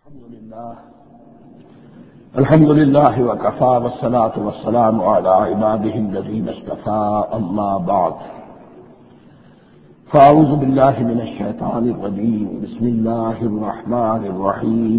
الحمد لله وكفى والصلاة والسلام على عباده الذين اصطفى أما بعد فأعوذ بالله من الشيطان الرجيم بسم الله الرحمن الرحيم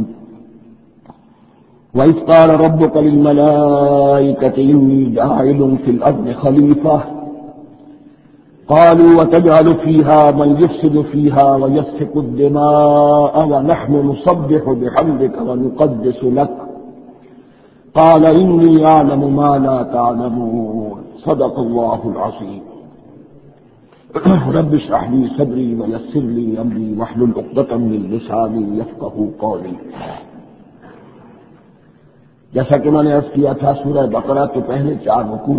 وإذ قال ربك للملائكة إني جاعل في الأرض خليفة قالوا وتجعل فيها من يفسد فيها ويسفك الدماء ونحن نسبح بحمدك ونقدس لك قال إني أعلم ما لا تعلمون صدق الله العظيم رب اشرح لي صدري ويسر لي أمري واحلل عقدة من لساني يفقهوا قولي. جیسا کہ میں نے عرض کیا تھا سورہ بقرہ کے پہلے 4 رکوع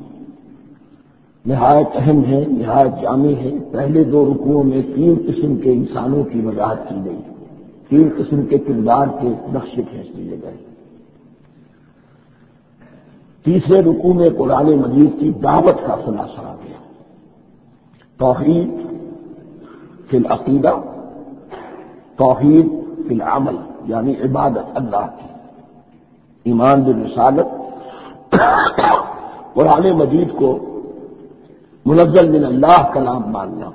نہایت اہم ہے، نہایت جامع ہے. پہلے 2 رکوعوں میں 3 قسم کے انسانوں کی وضاحت کی گئی، 3 قسم کے کردار کے نقش کھینچ دیے گئے. تیسرے رکوع میں قرآن مجید کی دعوت کا خلاصہ آ گیا. توحید فی العقیدہ، توحید فی العمل یعنی عبادت اللہ کی، ایمان بالرسالت، قرآن مجید کو منزل من اللہ کلام ماننا.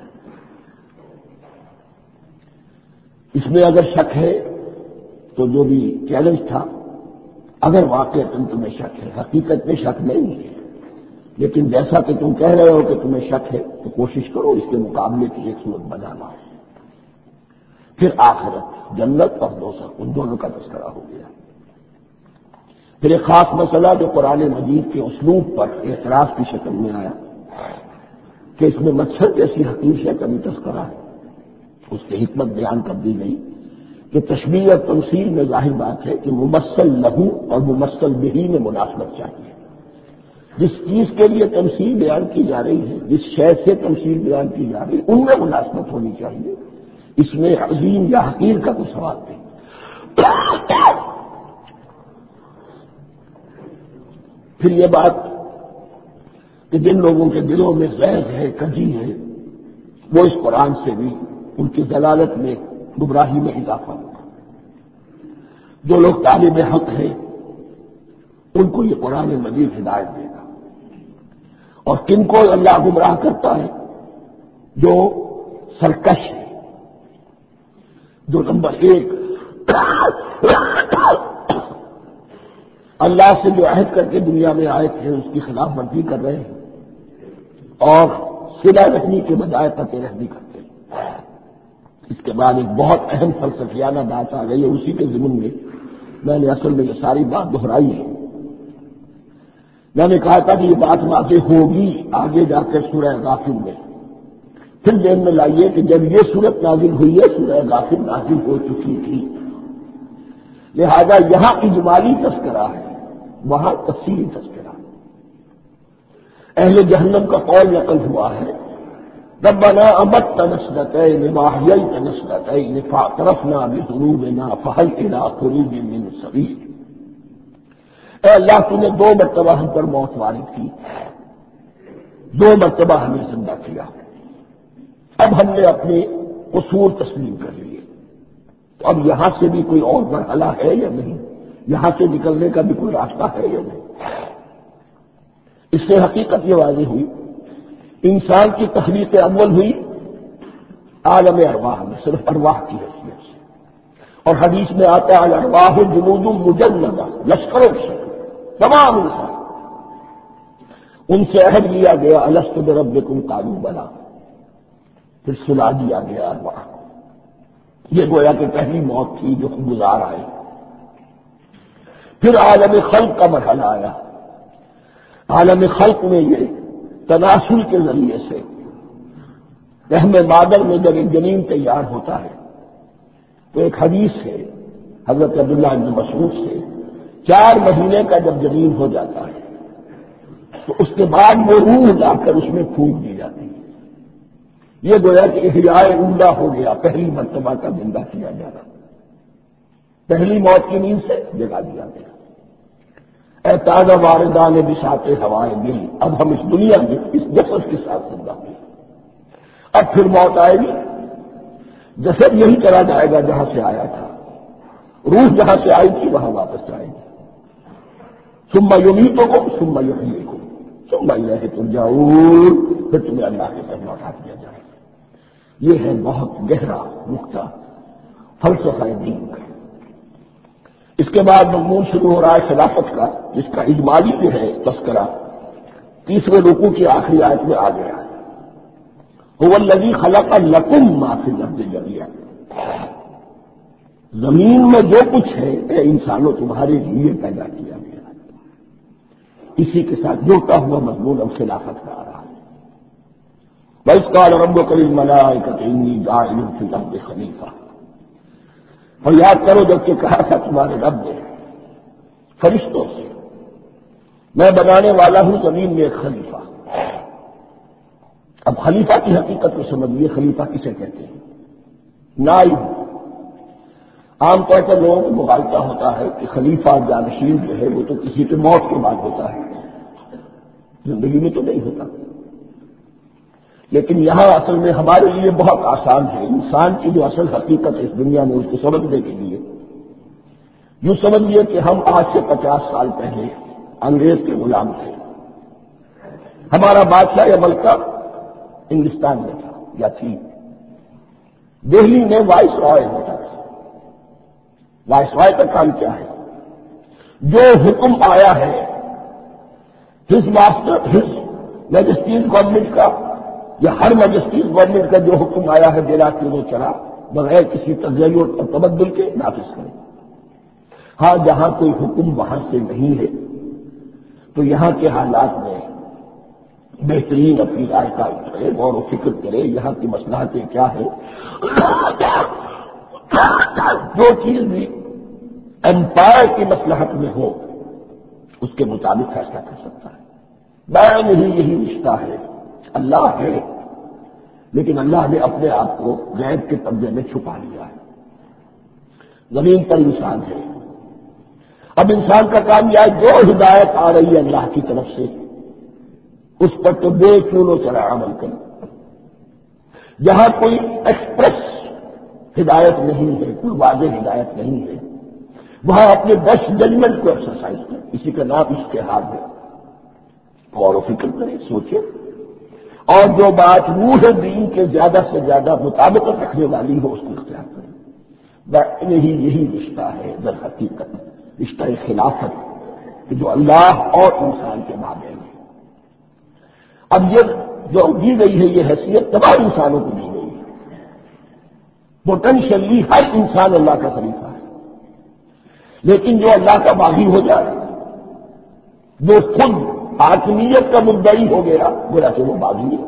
اس میں اگر شک ہے تو جو بھی چیلنج تھا، اگر واقع تمہیں شک ہے، حقیقت میں شک نہیں ہے، لیکن جیسا کہ تم کہہ رہے ہو کہ تمہیں شک ہے تو کوشش کرو اس کے مقابلے کی ایک صورت بنانا. پھر آخرت، جنت اور دوزخ، ان دونوں کا تذکرہ ہو گیا. پھر ایک خاص مسئلہ جو قرآن مجید کے اسلوب پر اعتراض کی شکل میں آیا کہ اس میں مچھر جیسی حقیق ہے کبھی تذکرہ ہے. اس کی حکمت بیان کر دی گئی کہ تشبیہ اور تمثیل میں ظاہر بات ہے کہ ممثل لہو اور ممثل بہی میں مناسبت چاہیے. جس چیز کے لیے تمثیل بیان کی جا رہی ہے، جس شے سے تمثیل بیان کی جا رہی ہے، ان میں مناسبت ہونی چاہیے. اس میں عظیم یا حقیر کا کوئی سوال نہیں. پھر یہ بات کہ جن لوگوں کے دلوں میں غیظ ہے، کجی ہے، وہ اس قرآن سے بھی ان کی ضلالت میں، گمراہی میں اضافہ ہوگا. جو لوگ طالب حق ہیں ان کو یہ قرآن مجید ہدایت دے گا. اور کن کو اللہ گمراہ کرتا ہے؟ جو سرکش ہے، جو نمبر 1 اللہ سے جو عہد کر کے دنیا میں آئے تھے اس کی خلاف ورزی کر رہے ہیں اور صلہ رحمی کے بجائے قطع رحمی کرتے ہیں. اس کے بعد ایک بہت اہم فلسفیانہ بات آ گئی ہے. اسی کے ضمن میں میں نے اصل میں یہ ساری بات دہرائی ہے. میں نے کہا تھا کہ یہ بات واضح ہوگی آگے جا کر سورہ غافر میں. پھر ذہن میں لائیے کہ جب یہ صورت نازل ہوئی ہے سورہ غافر نازل ہو چکی تھی، لہذا یہاں اجمالی تذکرہ ہے، وہاں تفصیلی تذکرہ. اہل جہنم کا قول نقل ہوا ہے ربنا امتنا اثنتین واحییتنا اثنتین فاعترفنا بذنوبنا فهل الى خروج من سبیل. اے اللہ تو نے 2 مرتبہ ہم پر موت وارد کی، 2 مرتبہ ہمیں زندہ کیا، اب ہم نے اپنے قصور تسلیم کر لیے. تو اب یہاں سے بھی کوئی اور مرحلہ ہے یا نہیں؟ یہاں سے نکلنے کا بھی کوئی راستہ ہے یا نہیں؟ اس سے حقیقت یہ واضح ہوئی انسان کی تخلیق اول ہوئی عالم ارواح میں، صرف ارواح کی حیثیت سے. اور حدیث میں آتا ہے الارواح جنود مجندہ، لشکروں سے تمام انسان. ان سے عہد لیا گیا الست بربکم قالوا بلی، پھر سلا دیا گیا ارواح کو. یہ گویا کہ پہلی موت تھی جو گزار آئی. پھر عالم خلق کا مرحلہ آیا. عالم خلق میں یہ تناسل کے ذریعے سے رحم مادر میں جب ایک جنین تیار ہوتا ہے تو ایک حدیث ہے حضرت عبداللہ بن مسعود سے 4 مہینے کا جب جنین ہو جاتا ہے تو اس کے بعد وہ روح لا کر اس میں پھونک دی جاتی ہے. یہ گویا کہ احیاء اولا ہو گیا، پہلی مرتبہ کا زندہ کیا جانا، پہلی موت کی نیند سے جگا دیا گیا. اے تازہ واردان بساط ہوائے دل، اب ہم اس دنیا میں اس جسد کے ساتھ زندہ ہوئے. اب پھر موت آئے گی، جسد یہی چلا جائے گا جہاں سے آیا تھا. روح جہاں سے آئی تھی وہاں واپس جائے گی. ثم یمیتکم ثم یحییکم ثم الیہ ترجعون، پھر تمہیں اللہ کے طرف لوٹا دیا جائے. یہ ہے بہت گہرا نقطہ فلسفہ دین کا. اس کے بعد مضمون شروع ہو رہا ہے خلافت کا، جس کا اجمالی جو ہے تذکرہ تیسرے رکوع کی آخری آیت میں آ گیا ہے. هو الذی خلق لکم ما فی الارض جمیعا، زمین میں جو کچھ ہے اے انسانوں تمہارے لیے پیدا کیا گیا. اسی کے ساتھ جڑتا ہوا مضمون اب خلافت کا آ رہا ہے. وَإِذْ قَالَ رَبُّكَ لِلْمَلَائِكَةِ إِنِّي جَاعِلٌ فِي الْأَرْضِ خَلِيفَةً، اور یاد کرو جب کہ کہا تھا تمہارے رب نے فرشتوں سے میں بنانے والا ہوں زمین میں ایک خلیفہ. اب خلیفہ کی حقیقت کو سمجھیے. خلیفہ کسے کہتے ہیں؟ نائب. عام طور پر لوگوں کو مغالطہ ہوتا ہے کہ خلیفہ جانشین جو ہے وہ تو کسی کی موت کے بعد ہوتا ہے، زندگی میں تو نہیں ہوتا. لیکن یہاں اصل میں ہمارے لیے بہت آسان ہے انسان کی جو اصل حقیقت ہے اس دنیا میں اس کو سمجھنے کے لیے. یوں سمجھیے کہ ہم آج سے 50 سال پہلے انگریز کے غلام تھے. ہمارا بادشاہ یا ملکہ ہندوستان میں تھا یا تھی. دہلی میں وائس رائے ہوتا تھا. وائس رائے کا کام کیا ہے؟ جو حکم آیا ہے his master his majesty's government کا یا ہر میجسٹیز گورنمنٹ کا جو حکم آیا ہے بلا کیوں چلا بغیر کسی تغیر اور تبدل کے نافذ کرے. ہاں جہاں کوئی حکم وہاں سے نہیں ہے تو یہاں کے حالات میں بہترین اپنی رائے کا کرے، غور و فکر کرے یہاں کی مصلحتیں کیا ہے. جو چیز بھی امپائر کی مصلحت میں ہو اس کے مطابق فیصلہ کر سکتا ہے. بین ہی یہی رشتہ ہے. اللہ ہے لیکن اللہ نے اپنے آپ کو غیب کے قبضے میں چھپا لیا ہے. زمین پر انسان ہے. اب انسان کا کام یہ ہے جو ہدایت آ رہی ہے اللہ کی طرف سے اس پر تو بے چونو چرا عمل کرے. جہاں کوئی ایکسپریس ہدایت نہیں ہے، کوئی واضح ہدایت نہیں ہے، وہاں اپنے بیسٹ ججمنٹ کو ایکسرسائز کرے. اسی کا نام اجتہاد ہے. غور و فکر کریں، سوچیں، اور جو بات روح دین کے زیادہ سے زیادہ مطابقت رکھنے والی ہو اس کو اختیار کریں. یہی رشتہ ہے در حقیقت رشتہ خلافت کہ جو اللہ اور انسان کے مابین ہے. اب یہ جو دی گئی ہے یہ حیثیت تمام انسانوں کو دی گئی ہے. پوٹینشلی ہر انسان اللہ کا خلیفہ ہے. لیکن جو اللہ کا باغی ہو جائے، جو خود حاکمیت کا مدعی ہو گیا، گویا کہ وہ باغی ہے.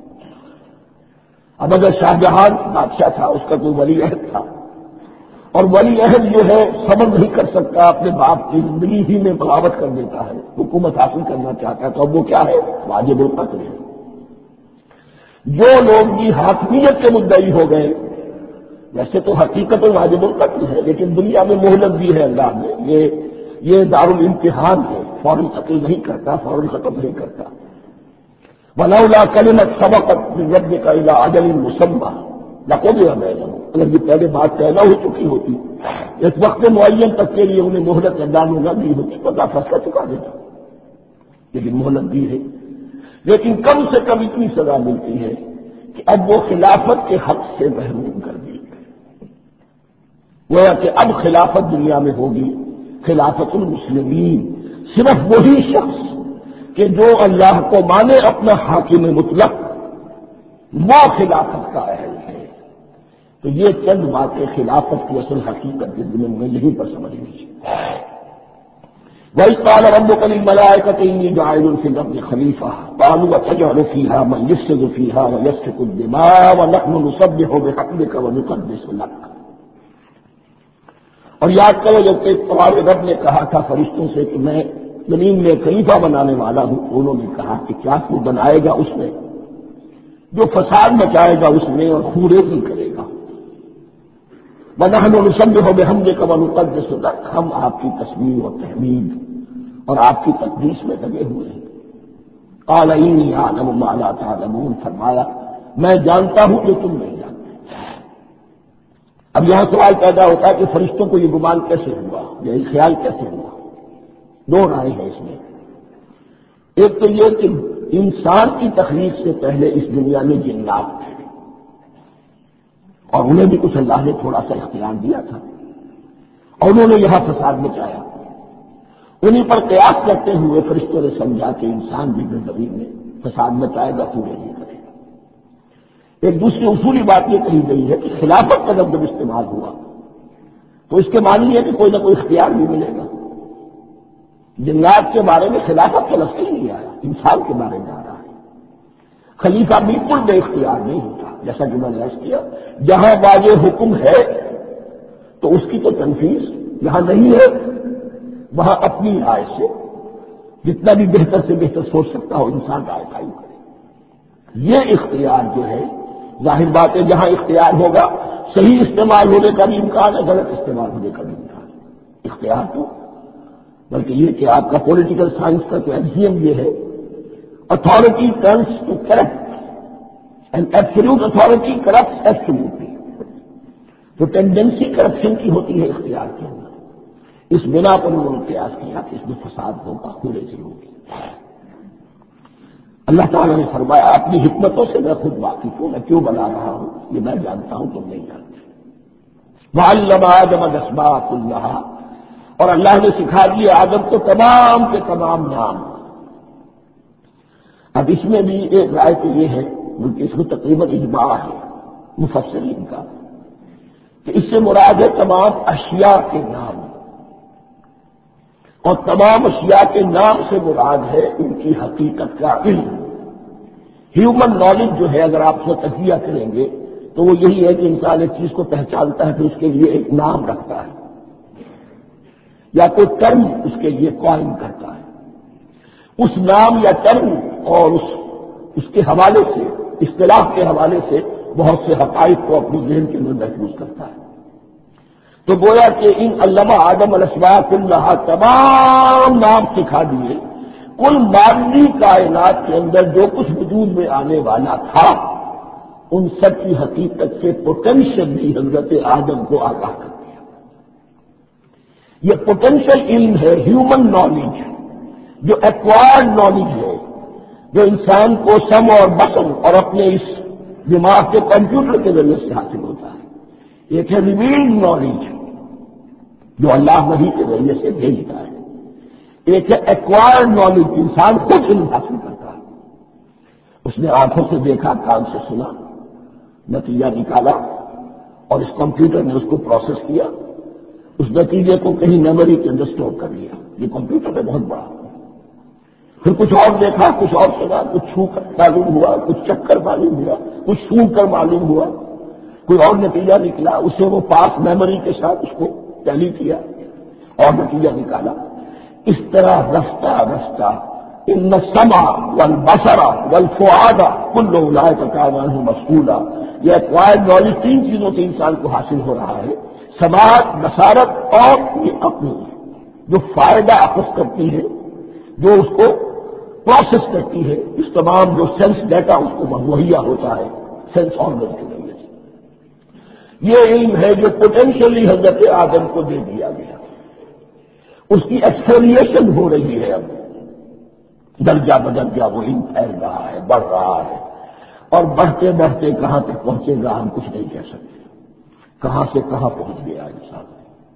اب اگر شاہجہاں بادشاہ تھا، اس کا کوئی ولی عہد تھا، اور ولی عہد جو ہے صبر نہیں کر سکتا، اپنے باپ کی زندگی ہی میں بغاوت کر دیتا ہے، حکومت حاصل کرنا چاہتا ہے، تو اب وہ کیا ہے؟ واجب القتل ہے. جو لوگ بھی حاکمیت کے مدعی ہو گئے، ویسے تو حقیقت واجب القتل ہے لیکن دنیا میں مہلت دی ہے اللہ نے. یہ دارالامتحان ہے، فوراً قتل نہیں کرتا، فوراً ختم نہیں کرتا. ولولا کلمۃ سبقت من ربک الی اجل مسمى لقضی بینہم، اگر یہ پہلے بات پیدا ہو چکی ہوتی اس وقت معین تک کے لیے انہیں مہلت اللہ نے نہ دی ہوتی تو اللہ فیصلہ چکا دیتا. لیکن مہلت دی ہے. لیکن کم سے کم اتنی سزا ملتی ہے کہ اب وہ خلافت کے حق سے محروم کر دی. گویا کہ اب خلافت دنیا میں ہوگی خلافت المسلمین. صرف وہی شخص کہ جو اللہ کو مانے اپنا حاکم مطلق وہ خلافت کا اہل ہے. تو یہ چند باتیں خلافت کی اصل حقیقت کے دنوں میں یہیں پر سمجھ لیجیے. وَإِذْ قَالَ رَبُّكَ لِلْمَلَائِكَةِ إِنِّي جَاعِلٌ فِي الْأَرْضِ خَلِيفَةً قَالُوا أَتَجْعَلُ فِيهَا مَن يُفْسِدُ فِيهَا وَيَسْفِكُ الدِّمَاءَ وَنَحْنُ نُسَبِّحُ بِحَمْدِكَ وَنُقَدِّسُ لَكَ. اور یاد کرو جب کہ تمہارے رب نے کہا تھا فرشتوں سے کہ میں زمین میں خلیفہ بنانے والا ہوں، انہوں نے کہا کہ کیا تو بنائے گا اس میں جو فساد مچائے گا اس میں اور خوریزی کرے گا. وَنَحْنُ نُسَبِّحُ بِحَمْدِكَ وَنُقَدِّسُ لَكَ، ہم آپ کی تسبیح اور تحمید اور آپ کی تقدیس میں لگے ہوئے ہیں. قَالَ إِنِّي أَعْلَمُ مَا لَا تَعْلَمُونَ، فرمایا میں جانتا ہوں جو تم نہیں جانتے. اب یہاں سوال پیدا ہوتا ہے کہ فرشتوں کو یہ گمان کیسے ہوا، یہ خیال کیسے ہوا؟ دو رائے ہیں اس میں۔ ایک تو یہ کہ انسان کی تخلیق سے پہلے اس دنیا میں جنات تھے اور انہیں بھی کچھ اللہ نے تھوڑا سا اختیار دیا تھا اور انہوں نے یہاں فساد مچایا۔ انہیں پر قیاس کرتے ہوئے فرشتوں نے سمجھا کہ انسان بھی زندگی میں فساد مچائے گا، پورے نہیں کرے گا۔ ایک دوسری اصولی بات یہ کہی گئی ہے کہ خلافت کا جب استعمال ہوا تو اس کے معنی ہے کہ کوئی نہ کوئی اختیار بھی ملے گا۔ جنات کے بارے میں خلافت کا لفظ ہی نہیں آیا، انسان کے بارے میں آ رہا ہے۔ خلیفہ بالکل بے اختیار نہیں ہوتا، جیسا کہ میں نے عرض کیا، جہاں واضح حکم ہے تو اس کی تو تنفیذ، جہاں نہیں ہے وہاں اپنی رائے سے جتنا بھی بہتر سے بہتر سوچ سکتا ہو انسان رائے قائم کرے۔ یہ اختیار جو ہے، ظاہر بات ہے جہاں اختیار ہوگا صحیح استعمال ہونے کا بھی امکان ہے، غلط استعمال ہونے کا بھی امکان ہے۔ اختیار تو بلکہ یہ کہ آپ کا پولیٹیکل سائنس کا تو ایکسیم یہ ہے، authority tends to corrupt and absolute authority corrupts absolutely. تو ٹینڈنسی کرپشن کی ہوتی ہے اختیار کے اندر، اس بنا پر انہوں نے قیاس کیا کہ اس میں فساد ہوگا، کھلے سے ہوگی۔ اللہ تعالیٰ نے فرمایا اپنی حکمتوں سے میں خود واقف ہوں، میں کیوں بنا رہا ہوں یہ میں جانتا ہوں، تم نہیں جانتے۔ وَعَلَّمَ آدَمَ الْأَسْمَاءَ كُلَّهَا، اور اللہ نے سکھا دیے آدم کو تمام کے تمام نام۔ اب اس میں بھی ایک رائے تو یہ ہے، بلکہ اس میں تقریباً اجماع ہے مفسرین کا، کہ اس سے مراد ہے تمام اشیاء کے نام، اور تمام اشیاء کے نام سے مراد ہے ان کی حقیقت کا علم۔ ہیومن نالج جو ہے، اگر آپ اس میں تجزیہ کریں گے تو وہ یہی ہے کہ انسان ایک چیز کو پہچانتا ہے پھر اس کے لیے ایک نام رکھتا ہے یا کوئی ٹرم اس کے لیے قائم کرتا ہے۔ اس نام یا ٹرم اور اس کے حوالے سے، اصطلاح کے حوالے سے بہت سے حقائق کو اپنے ذہن کے اندر محفوظ کرتا ہے۔ تو گویا کہ ان علمہ آدم الاسماء کلھا، تمام نام سکھا دیے کل مادی کائنات کے اندر جو کچھ وجود میں آنے والا تھا، ان سب کی حقیقت سے پوٹینشیل بھی حضرت آدم کو آگاہ کر دیا۔ یہ پوٹینشیل علم ہے، ہیومن نالج، جو ایکوائرڈ نالج ہے، جو انسان کو سم اور بسم اور اپنے اس دماغ کے کمپیوٹر کے ذریعے سے حاصل ہوتا ہے۔ ایک ہے ریویلڈ نالج جو اللہ وحی کے ذریعے سے بھیجتا ہے، ایک ہے ایکوائرڈ نالج، انسان خود علم حاصل کرتا ہے۔ اس نے آنکھوں سے دیکھا، کان سے سنا، نتیجہ نکالا اور اس کمپیوٹر نے اس کو پروسیس کیا، اس نتیجے کو کہیں میموری کے اندر اسٹور کر لیا۔ یہ کمپیوٹر ہے بہت بڑا۔ پھر کچھ اور دیکھا، کچھ اور سنا، کچھ چھو کر معلوم ہوا، کچھ چکر معلوم ہوا، کچھ سونگ کر معلوم ہوا، کوئی اور نتیجہ نکلا، اسے وہ پاس میموری کے ساتھ اس کو ٹیلی کیا اور نتیجہ نکالا۔ اس طرح رفتہ رفتہ ان السمع والبصر والفؤاد کل اولئک کان عنہ مسئولا، یہ ایکوائرڈ نالج تین چیزوں سے انسان کو حاصل ہو رہا ہے، سماعت، بصارت اور یہ عقل، جو فائدہ اخذ کرتی ہے، جو اس کو پروسیس کرتی ہے، اس تمام جو سینس ڈیٹا اس کو مہیا ہوتا ہے سینس آرگن کے ذریعے سے۔ یہ علم ہے جو پوٹینشلی حضرت آدم کو دے دیا گیا، اس کی ایکسپیریشن ہو رہی ہے، اب درجہ بدرجہ وہ علم پھیل رہا ہے، بڑھ رہا ہے، اور بڑھتے بڑھتے کہاں تک پہنچے گا ہم کچھ نہیں کہہ سکتے، کہاں سے کہاں پہنچ گیا انسان۔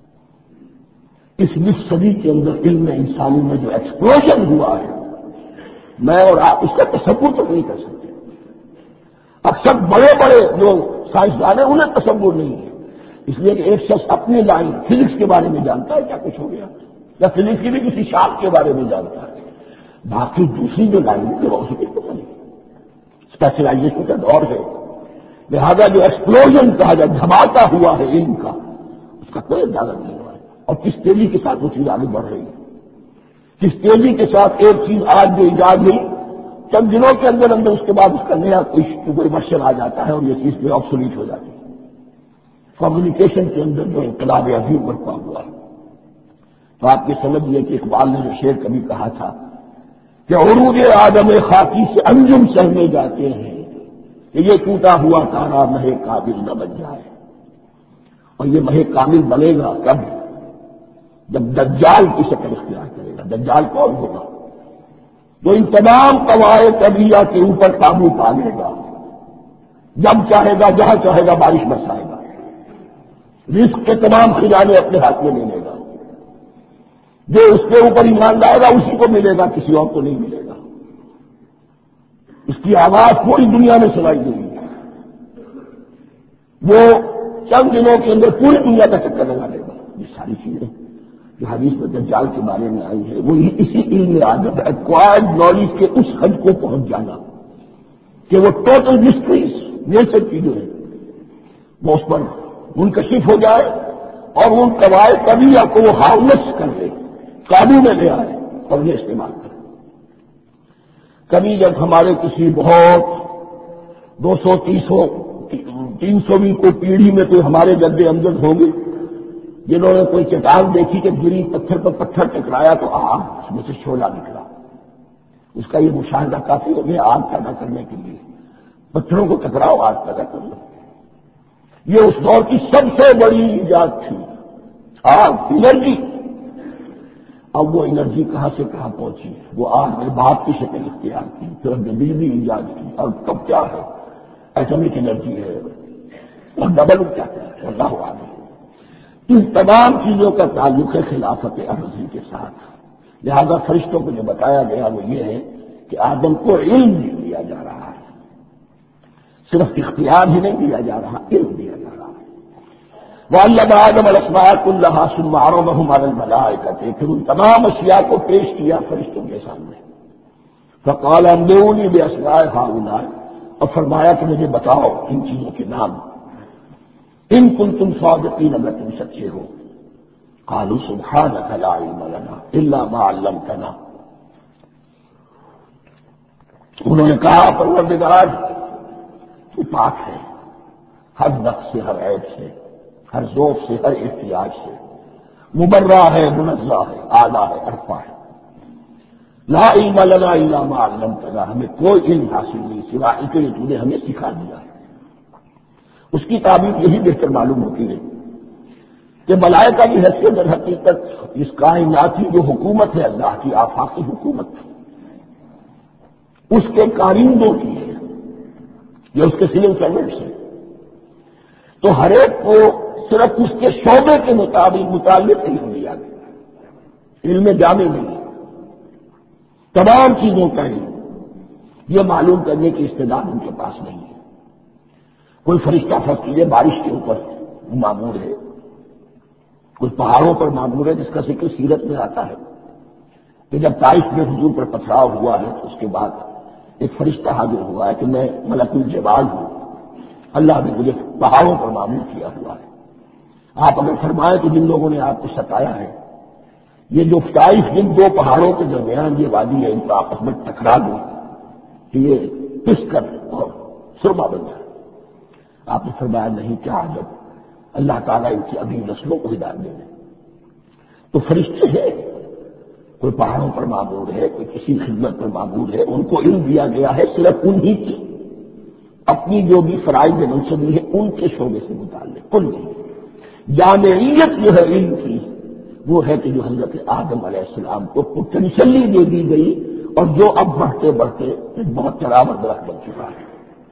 اس 20 صدی کے اندر علم انسانی میں جو ایکسپلوژن ہوا ہے، میں اور آپ اس کا تصور تو نہیں کر سکتے۔ اکثر بڑے بڑے جو سائنسدان ہیں انہیں تصور نہیں ہے، اس لیے کہ ایک شخص اپنی لائن فزکس کے بارے میں جانتا ہے کیا کچھ ہو گیا، یا فزکس کی بھی کسی شاخ کے بارے میں جانتا ہے، باقی دوسری جو لائن ہے وہ اسے پتہ نہیں، اسپیشلائزیشن کا دور ہے، لہذا جو ایکسپلوژن کہا جائے دھماکہ ہوا ہے علم کا، اس کا کوئی اندازہ نہیں ہوا ہے، اور کس تیزی کے ساتھ وہ چیز آگے بڑھ رہی ہے، کس تیزی کے ساتھ ایک چیز آج جو ایجاد ہوئی چند دنوں کے اندر اندر اس کے بعد اس کا نیا کوئی ورژن آ جاتا ہے اور یہ چیز پہ آبسولیٹ ہو جاتی ہے۔ کمیونیکیشن کے اندر جو انقلاب عظیم برپا ہوا ہے، تو آپ یہ سمجھیے کہ اقبال نے جو شعر کبھی کہا تھا کہ عروج آدم خاکی سے انجم سہنے جاتے ہیں کہ یہ ٹوٹا ہوا تارا مہ قابل نہ بن جائے، اور یہ مح کامل بنے گا کب؟ جب دجال کی شکل اختیار کرے گا۔ دجال کون ہوگا؟ جو ان تمام قواعد طبیعہ کے اوپر قابو پا لے گا، جب چاہے گا جہاں چاہے گا بارش برسائے گا، رزق کے تمام خزانے اپنے ہاتھ میں لے لے گا، جو اس کے اوپر ایمان لائے گا اسی کو ملے گا، کسی اور کو نہیں ملے گا۔ اس کی آواز پوری دنیا میں سنائی دے گی، وہ چند دنوں کے اندر پوری دنیا کا چکر لگا لے گا۔ یہ ساری چیزیں جو حدیث میں دجال کے بارے میں آئی ہے وہ اسی علم عادت ایکوائرڈ نالج کے اس حد کو پہنچ جانا کہ وہ ٹوٹل مسٹریز نیچر کی جو ہے وہ اس پر منکشف ہو جائے اور ان قواعد طبیعہ کو وہ ہارنس کر لے، قابو میں لے آئے اور یہ استعمال کرے۔ کبھی جب ہمارے کسی بہت 200-300 کو پیڑھی میں کوئی ہمارے جد امجد ہوں گے جنہوں نے کوئی چٹان دیکھی کہ گری پتھر پر پتھر ٹکرایا تو آگ اس میں سے شعلہ نکلا، اس کا یہ مشاہدہ کافی ہو گیا آگ پیدا کرنے کے لیے۔ پتھروں کو ٹکراؤ آگ پیدا کر لو، یہ اس دور کی سب سے بڑی ایجاد تھی، آگ، انرجی۔ اب وہ انرجی کہاں سے کہاں پہنچی؟ وہ آگ نے بھاپ کی شکل اختیار کی، پھر ہم نے بجلی ایجاد کی، اور تب کیا ہے؟ ایٹمک انرجی ہے، اور ڈبل کیا ہے؟ اللہ عالم۔ ان تمام چیزوں کا تعلق ہے خلافت عرضی کے ساتھ، لہذا فرشتوں کو جو بتایا گیا وہ یہ ہے کہ آدم کو علم دیا جا رہا ہے، صرف اختیار ہی نہیں دیا جا رہا، علم دیا جا رہا ہے۔ وَعَلَّمَ آدَمَ الْأَسْمَاءَ كُلَّهَا ثُمَّ عَرَضَهُمْ عَلَى الْمَلَائِكَةِ، پھر ان تمام اشیاء کو پیش کیا فرشتوں کے سامنے۔ فَقَالَ أَنبِئُونِي بِأَسْمَاءِ هَؤُلَاءِ، اور فرمایا کہ مجھے بتاؤ ان چیزوں کے نام، ان کنتم صادقین، اگر تم سچے ہو۔ قالوا سبحانك لا علم لنا الا ما علمتنا، انہوں نے کہا پروردگار تو پاک ہے ہر نقص سے، ہر عیب سے، ہر ذوق سے، ہر احتیاج سے، مبرہ ہے، منزہ ہے، اعلیٰ ہے، ارفع ہے۔ لا علم لنا الا ما علمتنا، ہمیں کوئی علم حاصل نہیں سوا اس کے تو نے ہمیں سکھا دیا ہے۔ اس کی تعبیر یہی بہتر معلوم ہوتی ہے کہ ملائکہ کی حیثیت در حقیقت اس کائناتی جو حکومت ہے اللہ کی آفاقی حکومت، اس کے کارندوں کی ہے، یہ اس کے سول سروینٹس ہیں، تو ہر ایک کو صرف اس کے شعبے کے متعلق علم دیا گیا، علم جامع نہیں، تمام چیزوں کا علم یہ معلوم کرنے کی استعداد ان کے پاس نہیں ہے۔ کوئی فرشتہ فرض کیجیے بارش کے اوپر معمور ہے، کوئی پہاڑوں پر معمور ہے، جس کا ذکر سیرت میں آتا ہے کہ جب طائف میں حضور پر پتھراؤ ہوا ہے تو اس کے بعد ایک فرشتہ حاضر ہوا ہے کہ میں ملک الجبال ہوں، اللہ نے مجھے پہاڑوں پر معمور کیا ہوا ہے۔ آپ اگر فرمائیں کہ جن لوگوں نے آپ کو ستایا ہے، یہ جو طائف جن دو پہاڑوں کے درمیان یہ وادی ہے، ان کو آپس میں ٹکرا دوں کہ یہ پس کر اور سرما بن جائے۔ آپ نے فرمایا نہیں، کیا عجب، اللہ تعالیٰ ان کی ابھی نسلوں کو ہدایت دے دیں۔ تو فرشتے ہیں، کوئی پہاڑوں پر معمور ہے، کوئی کسی خدمت پر معمور ہے، ان کو علم دیا گیا ہے صرف انہی کی اپنی جو بھی فرائض منصبی ہے ان کے شعبے سے متعلق، کل نہیں۔ جامعیت جو ہے علم کی وہ ہے کہ جو حضرت آدم علیہ السلام کو پوٹینشلی دے دی گئی اور جو اب بڑھتے بڑھتے ایک بہت چراور درخت بن چکا ہے۔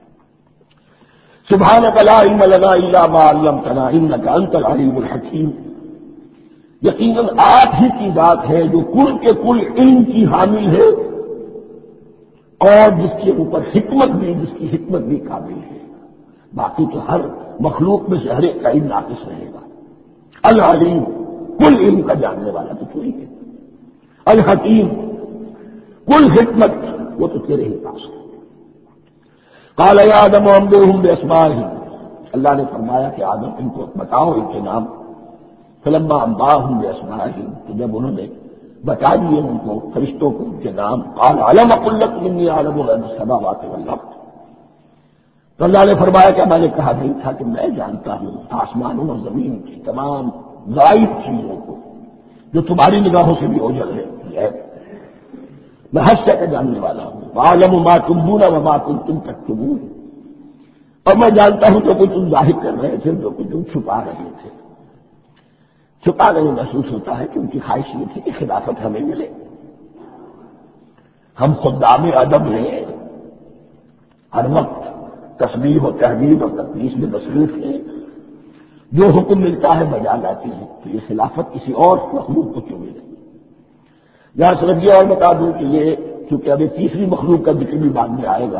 سبحانک لا علم لنا الا ما علمتنا انک انت العلیم الحکیم، یقیناً آپ ہی کی ذات ہے جو کل کے کل علم کی حامل ہے اور جس کے اوپر حکمت بھی، جس کی حکمت بھی قابل ہے، باقی تو ہر مخلوق میں سے ہر ایک کا علم ناقص رہے گا۔ العلیم، کل علم کا جاننے والا تو تو ہی ہے، الحکیم، کل حکمت وہ تو تیرے ہی پاس ہے۔ قال یا آدم انبئهم باسمائهم، اللہ نے فرمایا کہ آدم ان کو بتاؤ ان کے نام۔ فلما انباهم باسمائهم، تو جب انہوں نے بتا دیے ان کو فرشتوں کو ان کے نام، قال علم اقل لكم اني اعلم غیب السماوات والارض، تو اللہ نے فرمایا کہ میں نے کہا نہیں تھا کہ میں جانتا ہوں آسمانوں اور زمین کی تمام غائب چیزوں کو جو تمہاری نگاہوں سے بھی اوجھل ہے، میں ہر شے کا جاننے والا ہوں۔ وَأَعْلَمُ مَا تُبْدُونَ وَمَا كُنتُمْ تَكْتُمُونَ، اور میں جانتا ہوں جو کچھ تم ظاہر کر رہے تھے، جو کچھ تم چھپا رہے تھے، چھپانے میں محسوس ہوتا ہے کہ ان کی خواہش یہ تھی کہ خلافت ہمیں ملے، ہم خدام ادب ہیں، ہر وقت تسبیح و تحمید اور تقدیس میں مصروف ہیں، جو حکم ملتا ہے بجا لاتے ہیں، تو یہ خلافت کسی اور مخلوق کو کیوں ملے؟ یہاں صرف یہ اور بتا دوں کہ یہ چونکہ ابھی تیسری مخلوق کا ذکر بھی بعد میں آئے گا،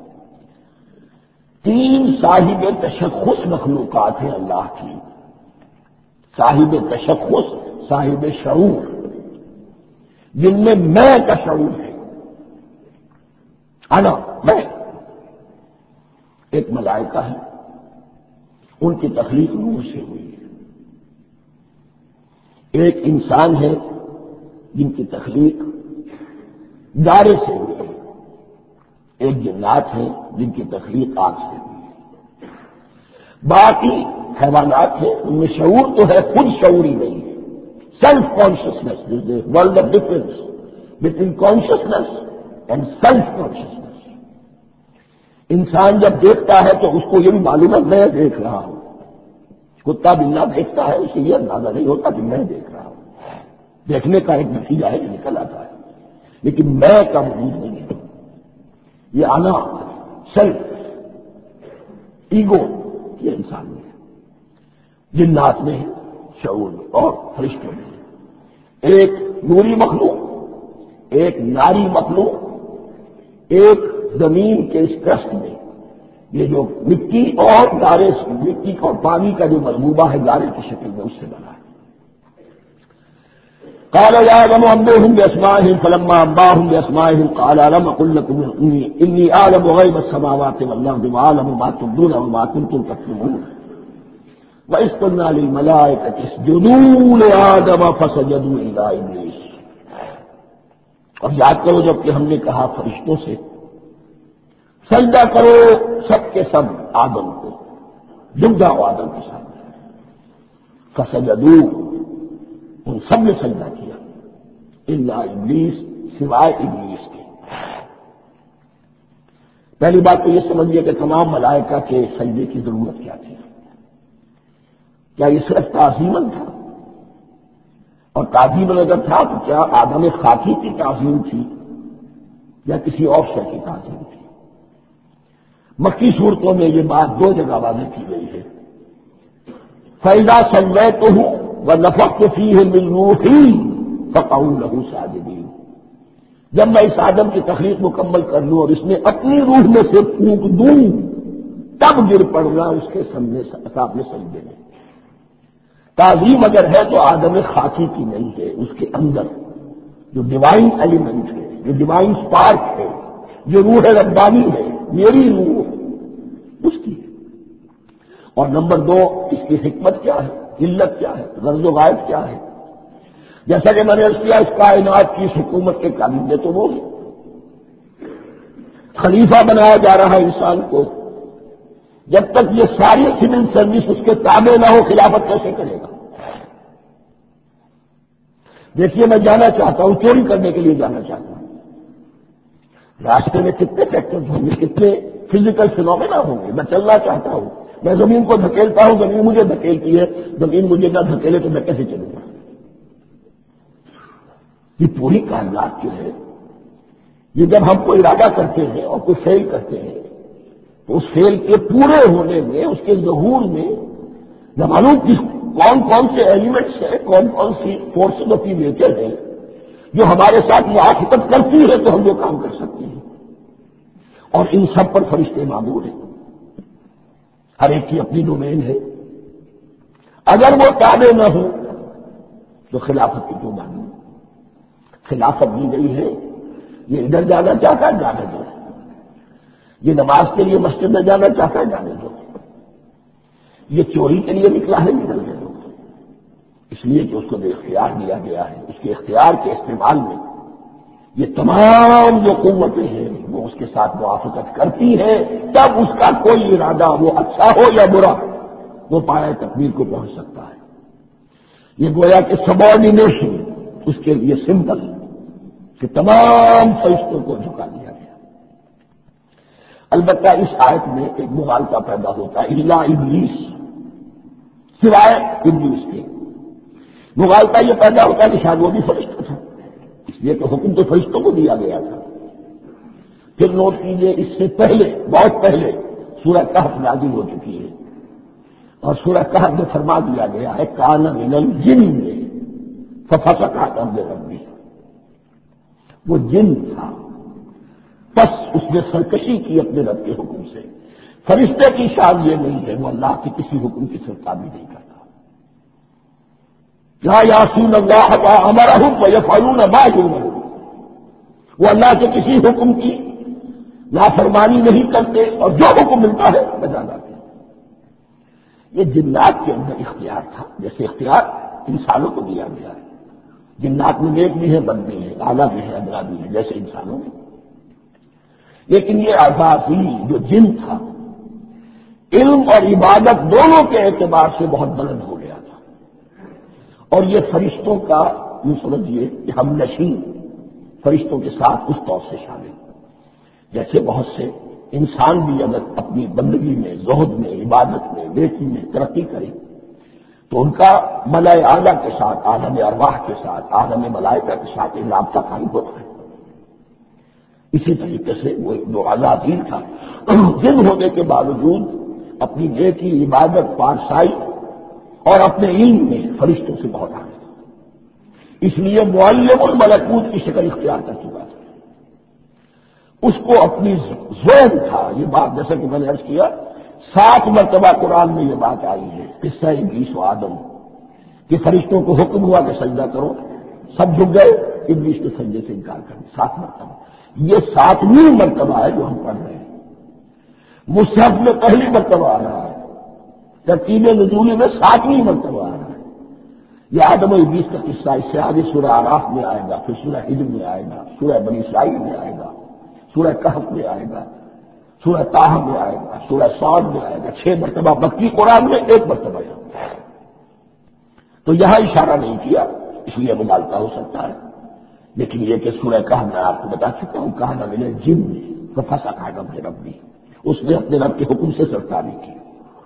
3 صاحب تشخص مخلوقات ہیں اللہ کی، صاحب تشخص، صاحب شعور، جن میں میں کا شعور ہے، انا میں۔ ایک ملائکہ ہے، ان کی تخلیق نور سے ہوئی ہے۔ ایک انسان ہے جن کی تخلیق گارے سے ہوئی ہے۔ ایک جنات ہیں جن کی تخلیق آگ سے ہوئی ہے۔ باقی حیوانات ہیں، ان میں شعور تو ہے، خود شعور ہی نہیں ہے۔ Self consciousness, world of difference between consciousness and self consciousness. انسان جب دیکھتا ہے تو اس کو یہ بھی معلوم ہے میں دیکھ رہا ہوں۔ کتا بلا دیکھتا ہے، اسے یہ اندازہ نہیں ہوتا کہ میں دیکھ رہا ہوں، دیکھنے کا ایک نتیجہ ہے کہ نکل آتا ہے، لیکن میں کا وجود نہیں ہے۔ یہ آنا، سیلف، ایگو، یہ انسان میں ہے، جنات میں ہے، شعور میں، اور فرشتوں میں ہے۔ ایک نوری مخلوق، ایک ناری مخلوق، ایک زمین کے اس کرسٹ میں، یہ جو مٹی اور گارے، مٹی اور پانی کا جو مربوبہ ہے گارے کی شکل میں، اس سے بنا ہے۔ قال يا آدم أنبئهم بأسمائهم فلما أنبأهم بأسمائهم قال ألم أقل لكم إني أعلم غيب السماوات والأرض وأعلم ما تبدون وما كنتم تكتمون وإذ قلنا للملائكة اسجدوا لآدم فسجدوا إلا إبليس۔ اور یاد کرو جب کہ ہم نے کہا فرشتوں سے سجدہ کرو سب کے سب آدم کو، جھک جاؤ آدم کے سامنے، فسجدوا، ان سب نے سجدہ کیا، الا ابلیس، سوائے ابلیس کے۔ پہلی بات تو یہ سمجھیے کہ تمام ملائکہ کے سجدے کی ضرورت کیا تھی؟ کیا یہ صرف تعظیماً تھا؟ اور تعظیماً اگر تھا تو کیا آدم خاکی کی تعظیم تھی یا کسی اور شے کی تعظیم تھی؟ مکی صورتوں میں یہ بات 2 جگہ واضح کی گئی ہے۔ فَإِذَا سَوَّيْتُهُ وَنَفَخْتُ فِيهِ مِن رُّوحِي فَقَعُوا لَهُ سَاجِدِينَ۔ جب میں اس آدم کی تخلیق مکمل کر لوں اور اس میں اپنی روح میں سے پھونک دوں، تب گر پڑنا اس کے سامنے سجدے میں۔ تعظیم اگر ہے تو آدم خاکی کی نہیں ہے، اس کے اندر جو ڈیوائن ایلیمنٹ ہے، جو ڈیوائن اسپارک ہے، جو روح ربانی ہے، میری روح، اس کی ہے۔ اور نمبر 2، اس کی حکمت کیا ہے، علت کیا ہے، غرض و غائب کیا ہے؟ جیسا کہ میں نے عرض کیا، اس کائنات کی اس حکومت کے کابندے تو وہ ہے، خلیفہ بنایا جا رہا ہے انسان کو۔ جب تک یہ ساری سول سروس اس کے تابع نہ ہو، خلافت کیسے کرے گا؟ دیکھیے میں جانا چاہتا ہوں، چوری کرنے کے لیے جانا چاہتا ہوں، راستے میں کتنے فیکٹرز ہوں گے، کتنے فزیکل فینومینا ہوں گے، میں چلنا چاہتا ہوں، میں زمین کو دھکیلتا ہوں، زمین مجھے دھکیلتی ہے، زمین مجھے نہ دھکیلے تو میں کیسے چلوں گا؟ یہ پوری کائنات جو ہے، یہ جب ہم کو ارادہ کرتے ہیں اور کوئی فیل کرتے ہیں تو اس فیل کے پورے ہونے میں، اس کے ظہور میں نہ معلوم کون کون سے ایلیمنٹس ہیں، کون کون سی فورسز آف نیچر ہے جو ہمارے ساتھ موافقت کرتی ہے تو ہم وہ کام کر سکتے ہیں، اور ان سب پر فرشتے معمور ہیں، ہر ایک کی اپنی ڈومین ہے۔ اگر وہ تابع نہ ہو تو خلافت کی کیوں مانگی؟ خلافت دی گئی ہے، یہ ادھر جانا چاہتا ہے جانے دو، یہ نماز کے لیے مسجد میں جانا چاہتا ہے جانے دو، یہ چوری کے لیے نکلا ہے نکلنے دو، اس لیے کہ اس کو بے اختیار دیا گیا ہے۔ اس کے اختیار کے استعمال میں یہ تمام جو قوتیں ہیں وہ اس کے ساتھ موافقت کرتی ہیں، تب اس کا کوئی ارادہ، وہ اچھا ہو یا برا، وہ پایہ تکمیل کو پہنچ سکتا ہے۔ یہ گویا کہ سبارڈینیشن اس کے لیے سمپل کہ تمام فرشتوں کو جھکا دیا گیا۔ البتہ اس آیت میں ایک مغالطہ پیدا ہوتا ہے، الا ابلیس، سوائے ابلیس کے۔ مغالطہ یہ پیدا ہوتا ہے کہ شاید وہ بھی فرشتہ تھا، اس لیے کہ حکم تو فرشتوں کو دیا گیا تھا۔ پھر نوٹ کیجیے، اس سے پہلے، بہت پہلے سورہ کہف نازل ہو چکی ہے، اور سورہ کہف میں فرما دیا گیا ہے کان من الجن ففسق عن امر ربہ، وہ جن تھا بس اس نے سرکشی کی اپنے رب کے حکم سے۔ فرشتے کی شان یہ نہیں ہے، وہ اللہ کے کسی حکم کی سرکاری نہیں کرتا۔ لا یعصون اللہ ما امرهم ویفعلون ما یؤمرون، وہ اللہ کے کسی حکم کی نافرمانی نہیں کرتے اور جو حکم ملتا ہے بجا لاتے ہیں۔ یہ جنات کے اندر اختیار تھا، جیسے اختیار انسانوں کو دیا گیا ہے۔ جنات میں نیک بھی ہے، بد بھی ہے، اعلیٰ بھی ہے، ادنا بھی ہے، جیسے انسانوں میں۔ لیکن یہ آزادی جو جن تھا، علم اور عبادت دونوں کے اعتبار سے بہت بلند ہو گیا تھا، اور یہ فرشتوں کا یوں سمجھیے کہ ہم نشین فرشتوں کے ساتھ اس طور سے شامل، جیسے بہت سے انسان بھی اگر اپنی بندگی میں، زہد میں، عبادت میں، نیکی میں ترقی کرے تو ان کا ملائے اعلیٰ کے ساتھ، عالم ارواح کے ساتھ، عالم ملائکہ کے ساتھ ایک رابطہ قائم ہوتا ہے۔ اسی طریقے سے وہ جو عزازیل تھا، جن ہونے کے باوجود اپنی نیکی، عبادت، پارسائی اور اپنے علم میں فرشتوں سے بہت آگے تھا، اس لیے معلم الملکوت کی شکل اختیار کر چکا تھا۔ اس کو اپنی زون تھا، یہ بات جیسا کہ میں نے عرض کیا 7 مرتبہ قرآن میں یہ بات آئی ہے، قصہ ابلیس و آدم، کہ فرشتوں کو حکم ہوا کہ سجدہ کرو، سب جھک گئے، ابلیس کے سجدے سے انکار کر دیا 7 مرتبہ۔ یہ 7ویں مرتبہ ہے جو ہم پڑھ رہے ہیں، مصحف میں پہلی مرتبہ آ رہا ہے، ترتیب نزولی میں 7ویں مرتبہ آ رہا ہے۔ یہ آدم و ابلیس کا قصہ اس سے آگے سورہ اعراف میں آئے گا، پھر سورہ حجر میں آئے گا، سورہ بنی اسرائیل میں آئے گا، سورہ کہف میں آئے گا، سورہ طٰہٰ میں آئے گا، سورہ صاد میں آئے گا، 6 مرتبہ مکی قرآن میں 1 مرتبہ ہے۔ تو یہاں اشارہ نہیں کیا، اس لیے مغالطہ ہو سکتا ہے، لیکن یہ کہ سورہ کہف میں آپ کو بتا چکا ہوں، کان من الجن ففسق عن امر ربہ، اس نے اپنے رب کے حکم سے سرکاری کی۔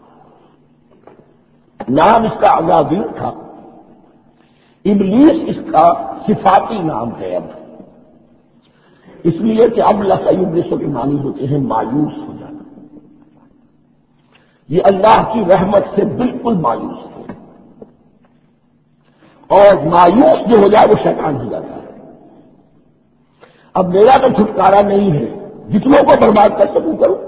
نام اس کا عزازیل تھا، ابلیس اس کا صفاتی نام ہے اب، اس لیے کہ اب ابلیسوں کے معنی ہوتے ہیں مایوس ہو جانا، یہ اللہ کی رحمت سے بالکل مایوس ہے، اور مایوس جو ہو جائے وہ شیطان ہو جاتا ہے۔ اب میرا تو چھٹکارا نہیں ہے، جتنوں کو برباد کر سکوں کروں،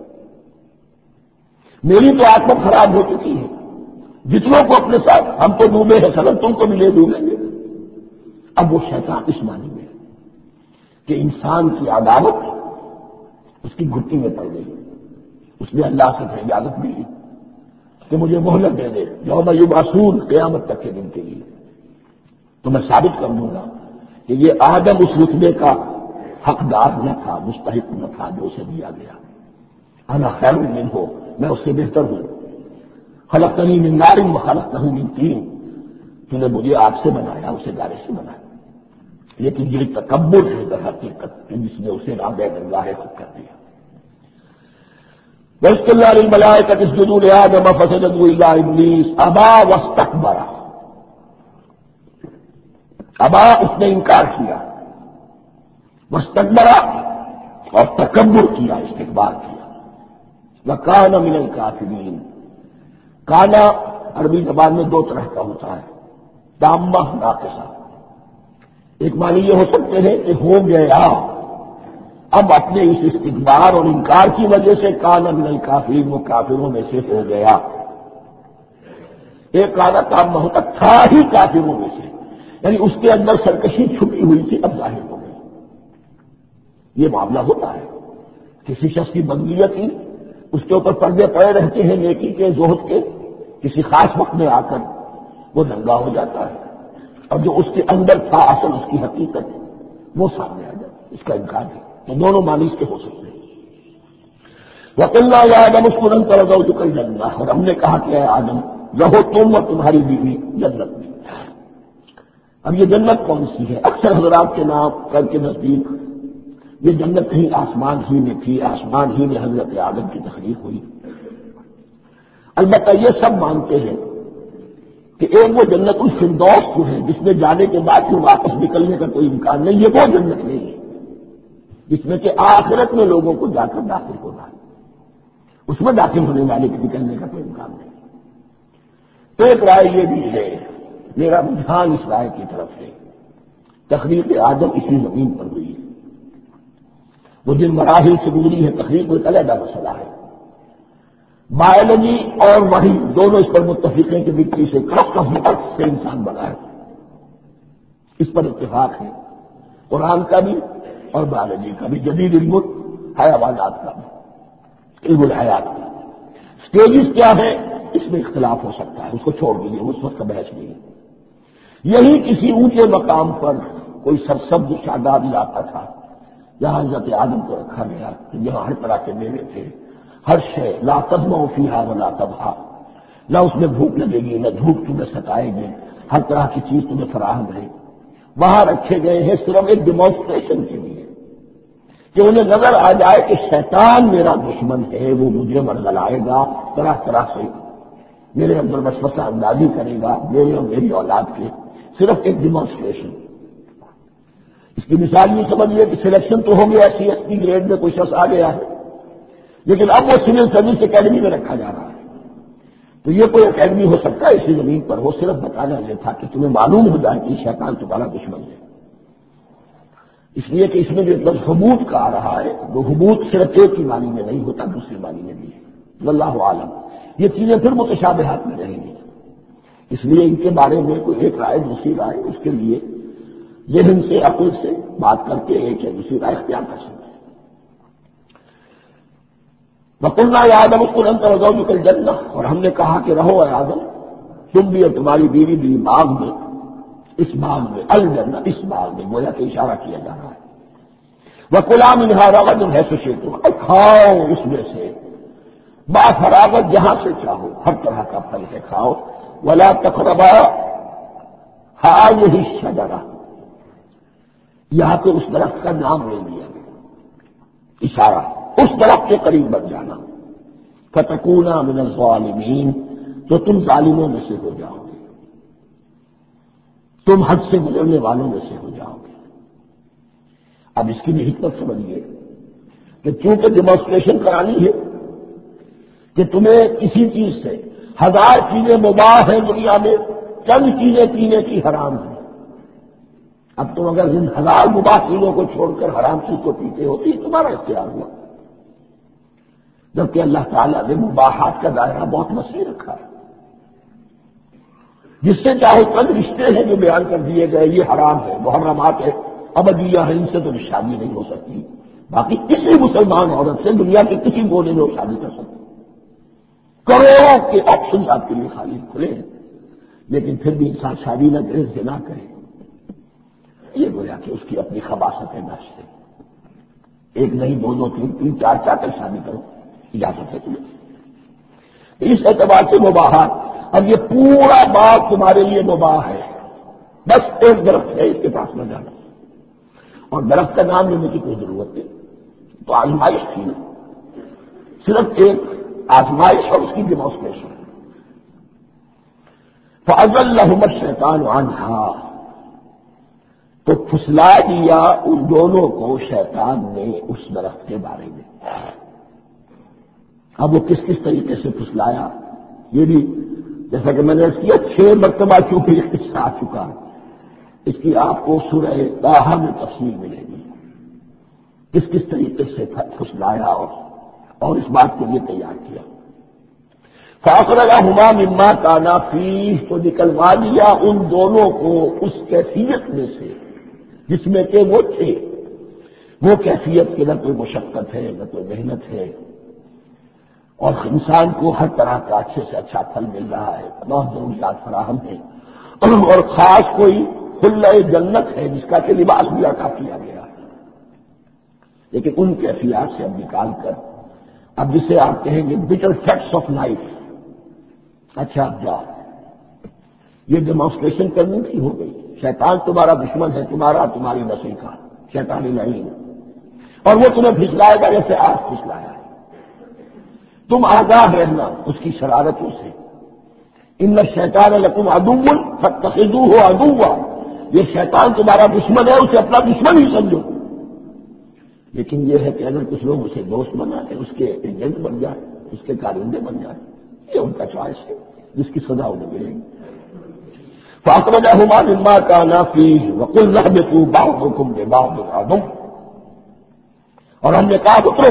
میری تو آتما خراب ہو چکی ہے، جتنوں کو اپنے ساتھ، ہم تو ڈوبے ہیں سنم، تم کو بھی لے ڈوبیں گے۔ اب وہ شیطان اس معنی میں کہ انسان کی عداوت اس کی گھٹی میں پڑ گئی، اس نے اللہ سے اجازت دی کہ مجھے مہلت دے دے، یوم یبعثون، قیامت تک کے دن کے لیے، تو میں ثابت کر دوں گا کہ یہ آدم اس رتبے کا حقدار نہ تھا، مستحق نہ تھا جو اسے دیا گیا۔ انا خیر منہ، میں اس سے بہتر ہوں۔ خلقتنی من نار وخلقتہ من طین، تو نے مجھے آگ سے بنایا، اسے گارے سے بنایا، لیکن یہ تکبر ہے در حقیقت جس نے اسے راغب درگاہ خود کر دیا۔ وَإِذْ قُلْنَا لِلْمَلَائِكَةِ اسْجُدُوا لِآدَمَ فَسَجَدُوا إِلَّا إِبْلِيسَ أَبَىٰ وَاسْتَكْبَرَ، ابا اس نے انکار کیا، واستكبر اور تکبر کیا، استکبار کیا، وَكَانَ مِنَ الْكَافِرِينَ۔ کانا عربی زبان میں 2 طرح کا ہوتا ہے، تامہ، ناقصہ۔ ایک معنی یہ ہو سکتے ہیں کہ ہو گیا، اب اپنے اس استکبار اور انکار کی وجہ سے کانا من الکافرین، وہ کافروں میں سے ہو گیا۔ ایک کانا تامہ ہوتا تھا ہی کافروں میں سے، یعنی اس کے اندر سرکشی چھپی ہوئی تھی، اب ظاہر ہو گئی۔ یہ معاملہ ہوتا ہے، کسی شخص کی بندگیت کی اس کے اوپر پردے پڑے رہتے ہیں نیکی کے، زہد کے، کسی خاص وقت میں آ کر وہ ننگا ہو جاتا ہے، اور جو اس کے اندر تھا اصل اس کی حقیقت وہ سامنے آ جاتا ہے، اس کا انکار ہے۔ تو دونوں معنی اس کے ہو سکتے ہیں۔ وَقُلْنَا يَا آدَمُ اسْكُنْ أَنْتَ وَزَوْجُكَ الْجَنَّةَ، اور ہم نے کہا کہ اے آدم رہو تم اور تمہاری بیوی جنت میں۔ اب یہ جنت کون سی ہے؟ اکثر حضرات کے نام کر کے نزدیک یہ جنت کہیں آسمان ہی میں تھی، آسمان ہی میں حضرت آدم کی تخلیق ہوئی۔ البتہ یہ سب مانتے ہیں کہ ایک وہ جنت الفردوس جو ہے جس میں جانے کے بعد پھر واپس نکلنے کا کوئی امکان نہیں، یہ وہ جنت نہیں ہے جس میں کہ آخرت میں لوگوں کو جا کر داخل ہونا ہے، اس میں داخل ہونے والے کے نکلنے کا کوئی امکان نہیں۔ تو ایک رائے یہ بھی ہے، میرا رجحان اس رائے کی طرف ہے، تخلیق آدم اسی زمین پر ہوئی ہے، وہ جن مراحل سے گزری ہے تخلیق ایک علیحدہ مسئلہ ہے۔ بایولوجی اور وحی دونوں اس پر متفق ہیں کہ مٹی سے کرسٹ آف ارتھ سے انسان بنا ہے، اس پر اتفاق ہے قرآن کا بھی اور بایولوجی کا بھی، جدید علم حیوانات کا بھی، علم الحیات کا۔ اسٹیجز کیا ہے اس میں اختلاف ہو سکتا ہے، اس کو چھوڑ دیجیے، اس وقت کا بحث نہیں ہے۔ یہی کسی اونچے مقام پر کوئی سرسبز شاداب علاقہ تھا جہاں حضرت آدم کو رکھا گیا، جہاں ہر طرح کے میوے تھے، ہر شے لا تظمأ فیہا ولا تضحیٰ، نہ اس میں بھوک لگے گی، نہ دھوپ تمہیں ستائے گی، ہر طرح کی چیز تمہیں فراہم ہے۔ وہاں رکھے گئے ہیں صرف ایک ڈیمانسٹریشن کے لیے کہ انہیں نظر آ جائے کہ شیطان میرا دشمن ہے، وہ مجھے مرگلائے گا، طرح طرح سے میرے اندر وسوسہ اندازی کرے گا، میرے اور میری اولاد کے، صرف ایک ڈیمانسٹریشن۔ اس کی مثال یہ سمجھیے کہ سلیکشن تو ہو گیا، سی ایس پی گریڈ میں کوئی شخص آ گیا ہے، لیکن اب وہ سول سروس اکیڈمی میں رکھا جا رہا ہے۔ تو یہ کوئی اکیڈمی ہو سکتا ہے اسی زمین پر، وہ صرف بتانا یہ تھا کہ تمہیں معلوم ہو جائے کہ شیطان تمہارا دشمن ہے، اس لیے کہ اس میں جو لفظ حبوط کا آ رہا ہے وہ حبوط صرف ایک ہی معنی میں نہیں ہوتا، دوسری معنی میں بھی ہے۔ واللہ عالم، یہ چیزیں پھر متشابہات میں رہیں گی، اس لیے ان کے بارے میں کوئی ایک رائے دوسری رائے اس کے لیے ذہن سے عقل سے بات کر کے ایک یا دوسری رائے اختیار کر سکتے ہیں۔ وَقُلْنَا يَا آدَمُ اسْكُنْ أَنْتَ وَزَوْجُكَ الْجَنَّةَ، اور ہم نے کہا کہ رہو اے آدم تم بھی اور تمہاری بیوی بھی باغ میں، اس باغ میں، الجنہ اس باغ میں، گویا کہ اشارہ کیا جا رہا ہے۔ وَكُلَا مِنْهَا رَغَدًا حَيْثُ شِئْتُمْ، اور کھاؤ اس میں سے با فراغت جہاں سے چاہو، ہر طرح کا پھل ہے کھاؤ۔ وَلَا تَقْرَبَا هَٰذِهِ الشَّجَرَةَ، یہاں پہ اس درخت کا نام لے لیا گیا، اشارہ اس درخت کے قریب بن جانا، فَتَكُونَا مِنَ الظَّالِمِينَ، تو تم ظالموں میں سے ہو جاؤ گے، تم حد سے گزرنے والوں میں سے ہو جاؤ گے۔ اب اس کی بھی حکمت سمجھیے کہ چونکہ ڈیمانسٹریشن کرانی ہے کہ تمہیں کسی چیز سے 1000 چیزیں مباح ہیں دنیا میں، چند چیزیں پینے کی حرام ہیں، اب تم اگر ان 1000 مباح چیزوں کو چھوڑ کر حرام چیز کو پیتے ہو تو یہ تمہارا اختیار ہوا، جبکہ اللہ تعالیٰ نے مباحات کا دائرہ بہت وسیع رکھا ہے، جس سے چاہے چند رشتے ہیں جو بیان کر دیے گئے یہ حرام ہے، محرمات ہے، ابدیہ ہے، ان سے تو شادی نہیں ہو سکتی، باقی کسی مسلمان عورت سے دنیا کے کسی کونے میں وہ شادی کر سکتی، کروڑوں کے آپشن آپ کے لیے خالی کھلے ہیں، لیکن پھر بھی انسان شادی نہ کرے، زنا کرے، یہ گویا کہ اس کی اپنی خباثت ہے، نفس ہے، ایک نہیں دو دو تین تین چار چار تک شادی کرو، اجازت ہے تمہیں۔ اس اعتبار سے مباحات، اب یہ پورا باغ تمہارے لیے مباح ہے، بس ایک درخت ہے اس کے پاس نہ جانا، اور درخت کا نام لینے کی کوئی ضرورت نہیں، تو آزمائش تھی نا، صرف ایک آزمائش اور اس کی ڈیمانسٹریشن۔ فَأَزَلَّهُمَا الشَّيْطَانُ عَنْهَا، تو پھسلا دیا ان دونوں کو شیطان نے اس درخت کے بارے میں۔ اب وہ کس کس طریقے سے پھسلایا، یہ بھی جیسا کہ میں نے اس کیا 6 مرتبہ چونکہ یہ قصہ آ چکا ہے، اس کی آپ کو سورہ طٰہٰ میں تفصیل ملے گی، کس کس طریقے سے پھسلایا اور اس بات کے لیے تیار کیا۔ فَأَخْرَجَهُمَا مِمَّا كَانَا فِيهِ، تو نکلوا دیا ان دونوں کو اس کیفیت میں سے جس میں کہ وہ تھے، وہ کیفیت کہ نہ کوئی مشقت ہے نہ کوئی محنت ہے، اور انسان کو ہر طرح کا اچھے سے اچھا پھل مل رہا ہے، تمام ضروریات فراہم ہیں، اور خاص کوئی خلہ جنت ہے جس کا کہ لباس بھی عطا کیا گیا ہے، لیکن ان کیفیات سے اب نکال کر اب جسے آپ کہیں گے بٹر فیکٹس آف لائف، اچھا اب جاؤ، یہ ڈیمانسٹریشن کرنی تھی، ہو گئی، شیطان تمہارا دشمن ہے، تمہاری نسل کا شیطانی لعین، اور وہ تمہیں پھسلائے گا جیسے آج پھسلایا ہے. تم آگاہ رہنا اس کی شرارتوں سے. ان الشیطان لکم عدو فاتخذوہ عدوا، یہ شیطان تمہارا دشمن ہے، اسے اپنا دشمن ہی سمجھو. لیکن یہ ہے کہ اگر کچھ لوگ اسے دوست بنا لیں، اس کے ایجنٹ بن جائے، اس کے کارندے بن جائے، یہ ان کا چوائس ہے جس کی سزا انہیں ملے گی. فَأَخْرَجَهُمَا مِمَّا كَانَا فِيهِ وَقُلْنَا اهْبِطُوا بَعْضُكُمْ لِبَعْضٍ عَدُوٌّ، اور ہم نے کہا اترو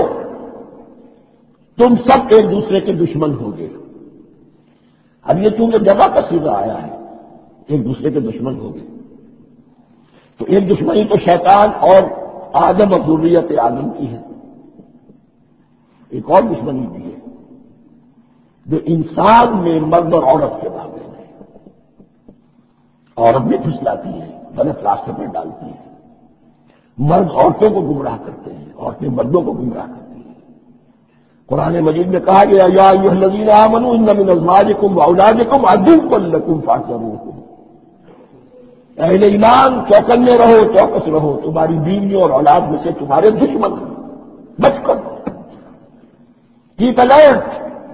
تم سب ایک دوسرے کے دشمن ہو گے. اب یہ چونکہ جگہ کا سیدھا آیا ہے، ایک دوسرے کے دشمن ہو گے، تو ایک دشمنی تو شیطان اور آدم اور ذریت آدم کی ہے. ایک اور دشمنی بھی ہے جو انسان میں مرد اور عورت کے بارے میں. عورت بھی پھسلاتی ہے، غلط راستے پر ڈالتی ہے. مرد عورتوں کو گمراہ کرتے ہیں، عورتیں مردوں کو گمراہ کرتی ہیں. قرآن مجید میں کہا گیا یا ایھا الذین آمنوا ان من ازواجکم واولادکم عدوا لکم فاحذروہم. اہل ایمان چوکنے رہو، چوکس رہو، تمہاری بیویوں اور اولاد میں سے تمہارے دشمن بچ کر کیپ الرٹ.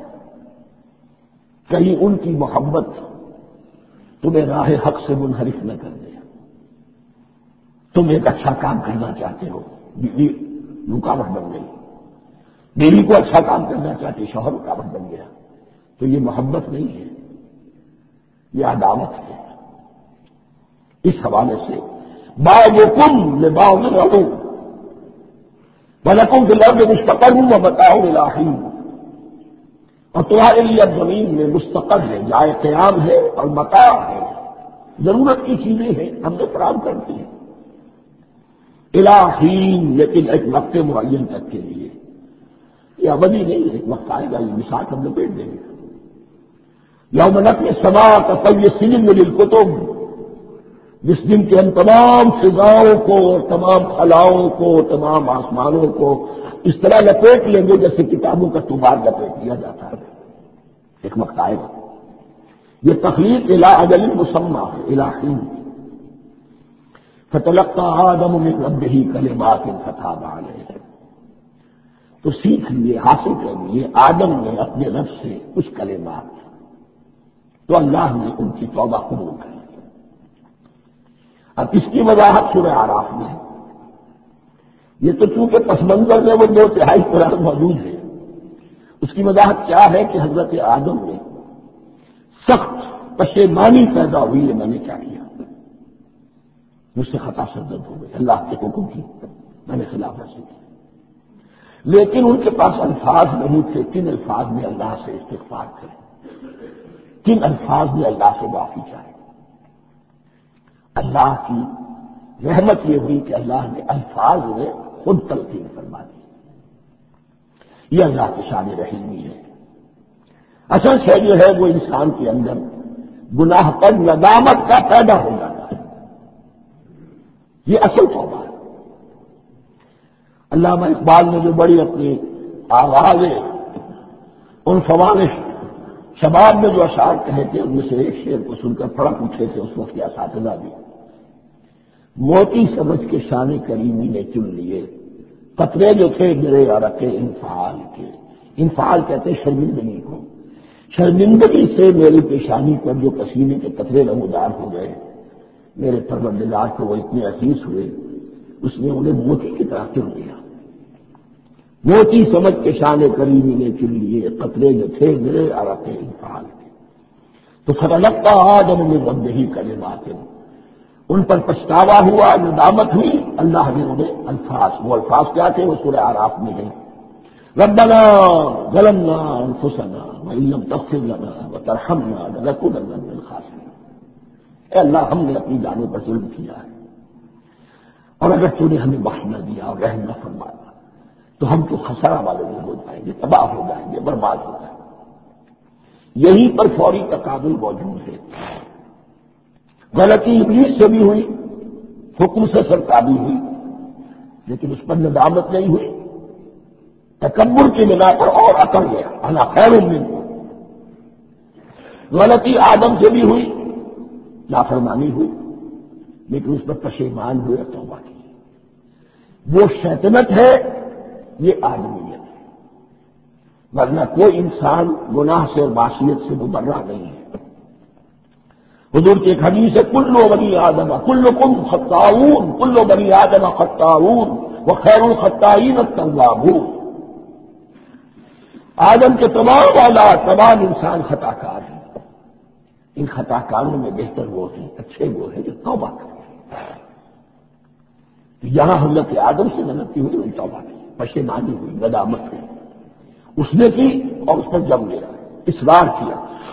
کہیں ان کی محبت تمہیں راہ حق سے منحرف نہ کر دے. تم ایک اچھا کام کرنا چاہتے ہو، بیوی رکاوٹ بن گئی. بیوی کو اچھا کام کرنا چاہتے، شوہر رکاوٹ بن گیا. تو یہ محبت نہیں ہے، یہ عداوت ہے. اس حوالے سے بعضکم لبعض عدو ولکم فی الارض مستقر ومتاع الی حین. اور تمہارے لیے اب زمین میں مستقر ہے، جائے قیام ہے، اور متاع ہے، ضرورت کی چیزیں ہیں ہم نے فراہم کر دی ہیں. الی حین، لیکن ایک وقت معین تک کے لیے. یہ ابدی نہیں ہے، ایک وقت آئے گا یہ مثال ہم نے پیٹ دیں گے. یوم نطوی السماء کطی السجل للکتب، جس دن کے ہم تمام فضاؤں کو، تمام خلاؤں کو، تمام آسمانوں کو اس طرح لپیٹ لیں گے جیسے کتابوں کا تبار لپیٹ دیا جاتا ہے. ایک وقت آئے گا. یہ تخلیق الی اجل مسمى ہے، الی حین. فتلقى آدم من ربه کلمات فتاب علیہ. تو سیکھ لیے، حاصل کر لیے آدم نے اپنے رب سے کچھ کلمات، تو اللہ نے ان کی توبہ قبول کر لی. اب اس کی وضاحت سورہ اعراف میں ہے. یہ تو چونکہ پس منظر میں وہ 2/3 قرآن موجود ہے. اس کی وضاحت کیا ہے کہ حضرت آدم میں سخت پشیمانی پیدا ہوئی ہے، میں نے کیا کیا، مجھ سے خطا سرزد ہو گئی، اللہ کے حکم کی میں نے خلاف ورزی کی. لیکن ان کے پاس الفاظ نہیں تھے. کن الفاظ میں اللہ سے استغفار کریں، کن الفاظ میں اللہ سے معافی چاہیں. اللہ کی رحمت یہ ہوئی کہ اللہ نے الفاظ میں خود تلقین فرما دی. یہ اللہ کی شان رحیمی ہے. اصل شے جو ہے وہ انسان کے اندر گناہ پر ندامت کا پیدا ہو جاتا ہے. یہ اصل توبہ ہے. علامہ اقبال نے جو بڑی اپنی آوازیں ان فوانش شباب میں جو اشعار کہے تھے، ان میں سے ایک شعر کو سن کر پڑک اٹھے تھے اس وقت کے اساتذہ بھی. موتی سمجھ کے شان کریمی نے چن لیے، قطرے جو تھے گرے عرق انفعال کے. انفعال کہتے ہیں شرمندگی کو. شرمندگی سے میری پیشانی پر جو پسینے کے قطرے نمودار ہو گئے، میرے پروردگار کو وہ اتنے عزیز ہوئے، اس نے انہیں موتی کی طرح چن لیا. موتی سمجھ کے شان کریمی نے چن لیے، قطرے جو تھے گرے عرق انفعال کے. تو فتلقى آدم من ربه کلمات، ان پر پچھتاوا ہوا، ندامت ہوئی. اللہ نے انہیں الفاظ، وہ الفاظ کیا تھے وہ سورہ اعراف میں ہیں. ربنا ظلمنا انفسنا وان لم تغفر لنا وترحمنا لنكونن من الخاسرین. اے اللہ، ہم نے اپنی جانوں پر ظلم کیا ہے، اور اگر تو نے ہمیں بخش نہ دیا اور رحم نہ فرمایا تو ہم تو خسارہ والے میں ہو جائیں گے، تباہ ہو جائیں گے، برباد ہو جائیں گے. یہیں پر فوری تقابل موجود ہے. غلطی ابلیس سے بھی ہوئی، حکم سے سرکابی ہوئی، لیکن اس پر ندامت نہیں ہوئی. تکبر کی بنا پر اور عقل گیا، انا خیر منہ. غلطی آدم سے بھی ہوئی، نافرمانی ہوئی، لیکن اس پر پشیمان ہوئے، توبہ کی. وہ شیطنت ہے، یہ آدمیت ہے، ورنہ کوئی انسان گناہ سے اور معصیت سے مبرہ نہیں ہے۔ حضور کی ایک حدیث ہے، کلو بنی آدم کلکم خطاؤون، کلو بنی آدم خطاؤون وخیر الخطائین التوابون۔ آدم کے تمام اولاد، تمام انسان خطا کار ہیں، ان خطا کاروں میں بہتر وہ ہیں، اچھے وہ ہیں جو توبہ کرتے ہیں۔ یہاں حضرت آدم سے غلطی ہوئی، ان توبہ کی، پشیمانی ہوئی، ندامت ہوئی، اس نے کی اور اس پر جم گیا، اصرار کیا۔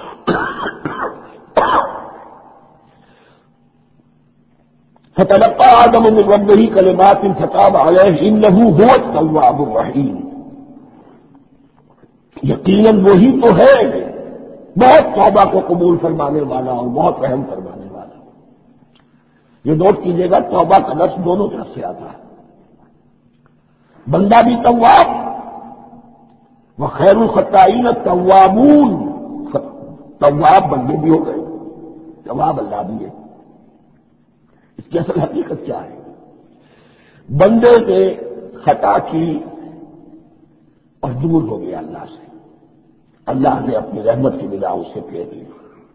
فتلقى آدم من ربه كلمات فتاب عليه إنه هو التواب الرحيم۔ یقیناً وہی تو ہے بہت توبہ کو قبول فرمانے والا اور بہت رحم فرمانے والا۔ یہ نوٹ کیجیے گا، توبہ کا لفظ دونوں طرف سے آتا ہے، بندہ بھی تواب، وخیر الخطائین التوابون، تواب بندے بھی ہو گئے، تواب اللہ بھی ہے۔ اس کی اصل حقیقت کیا ہے؟ بندے نے خطا کی اور دور ہو گیا اللہ سے، اللہ نے اپنی رحمت کی بنا اسے پھیر دیا۔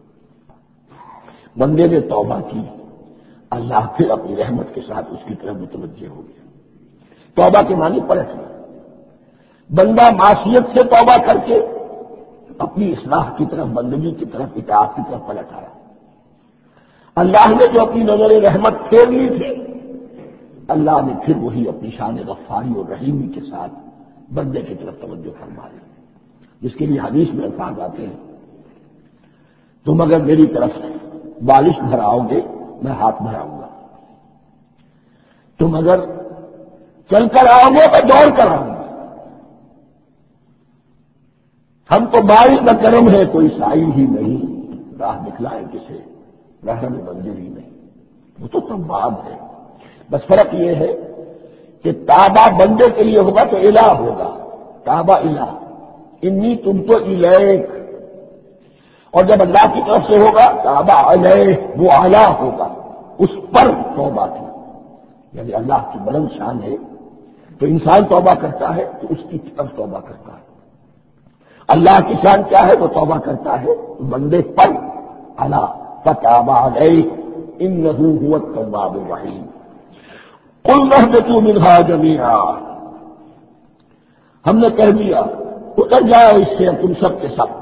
بندے نے توبہ کی، اللہ پھر اپنی رحمت کے ساتھ اس کی طرف متوجہ ہو گیا۔ توبہ کے معنی پلٹنا، بندہ معصیت سے توبہ کر کے اپنی اصلاح کی طرف، بندگی کی طرف، اطاعت کی طرف پلٹ آیا۔ اللہ نے جو اپنی نظر رحمت پھیر لی تھی، اللہ نے پھر وہی اپنی شان غفاری اور رحیمی کے ساتھ بندے کی طرف توجہ فرما لی، جس کے لیے حدیث میں الفاظ آتے ہیں، تم اگر میری طرف بالش بھراؤ گے میں ہاتھ بھراؤں گا، تم اگر چل کر آؤ گے میں دوڑ کر آؤں گا، ہم تو بارش کا کرم ہے کوئی سائل ہی نہیں، راہ دکھلائے کسے رحم منزل ہی نہیں، وہ تو تواب ہے۔ بس فرق یہ ہے کہ تابہ بندے کے لیے ہوگا تو الہ ہوگا، تابہ الہ، انی تم تو الیک، اور جب اللہ کی طرف سے ہوگا تابہ علیہ، وہ اعلیٰ ہوگا، اس پر توبہ کی، یعنی اللہ کی بلند شان ہے تو انسان توبہ کرتا ہے تو اس کی طرف توبہ کرتا ہے، اللہ کی شان کیا ہے وہ توبہ کرتا ہے بندے پر اعلیٰ، فتاب علیہ انہ هو التواب الرحیم۔ قلنا اهبطوا منها جميعا، ہم نے کہہ دیا اتر جاؤ اس سے تم سب کے سب،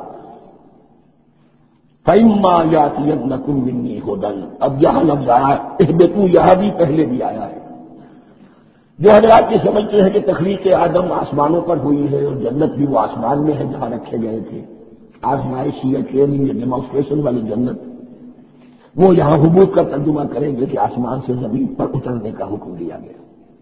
فإما يأتينكم مني هدى، اب یہاں لفظ آیا اهبطوا، یہاں بھی پہلے بھی آیا ہے۔ جو حضرات یہ سمجھتے ہیں کہ تخلیق آدم آسمانوں پر ہوئی ہے اور جنت بھی وہ آسمان میں ہے جہاں رکھے گئے تھے، آزمائشی یا ٹریننگ یا ڈیمانسٹریشن والی جنت، وہ یہاں حبوط کا ترجمہ کریں گے کہ آسمان سے زمین پر اترنے کا حکم دیا گیا۔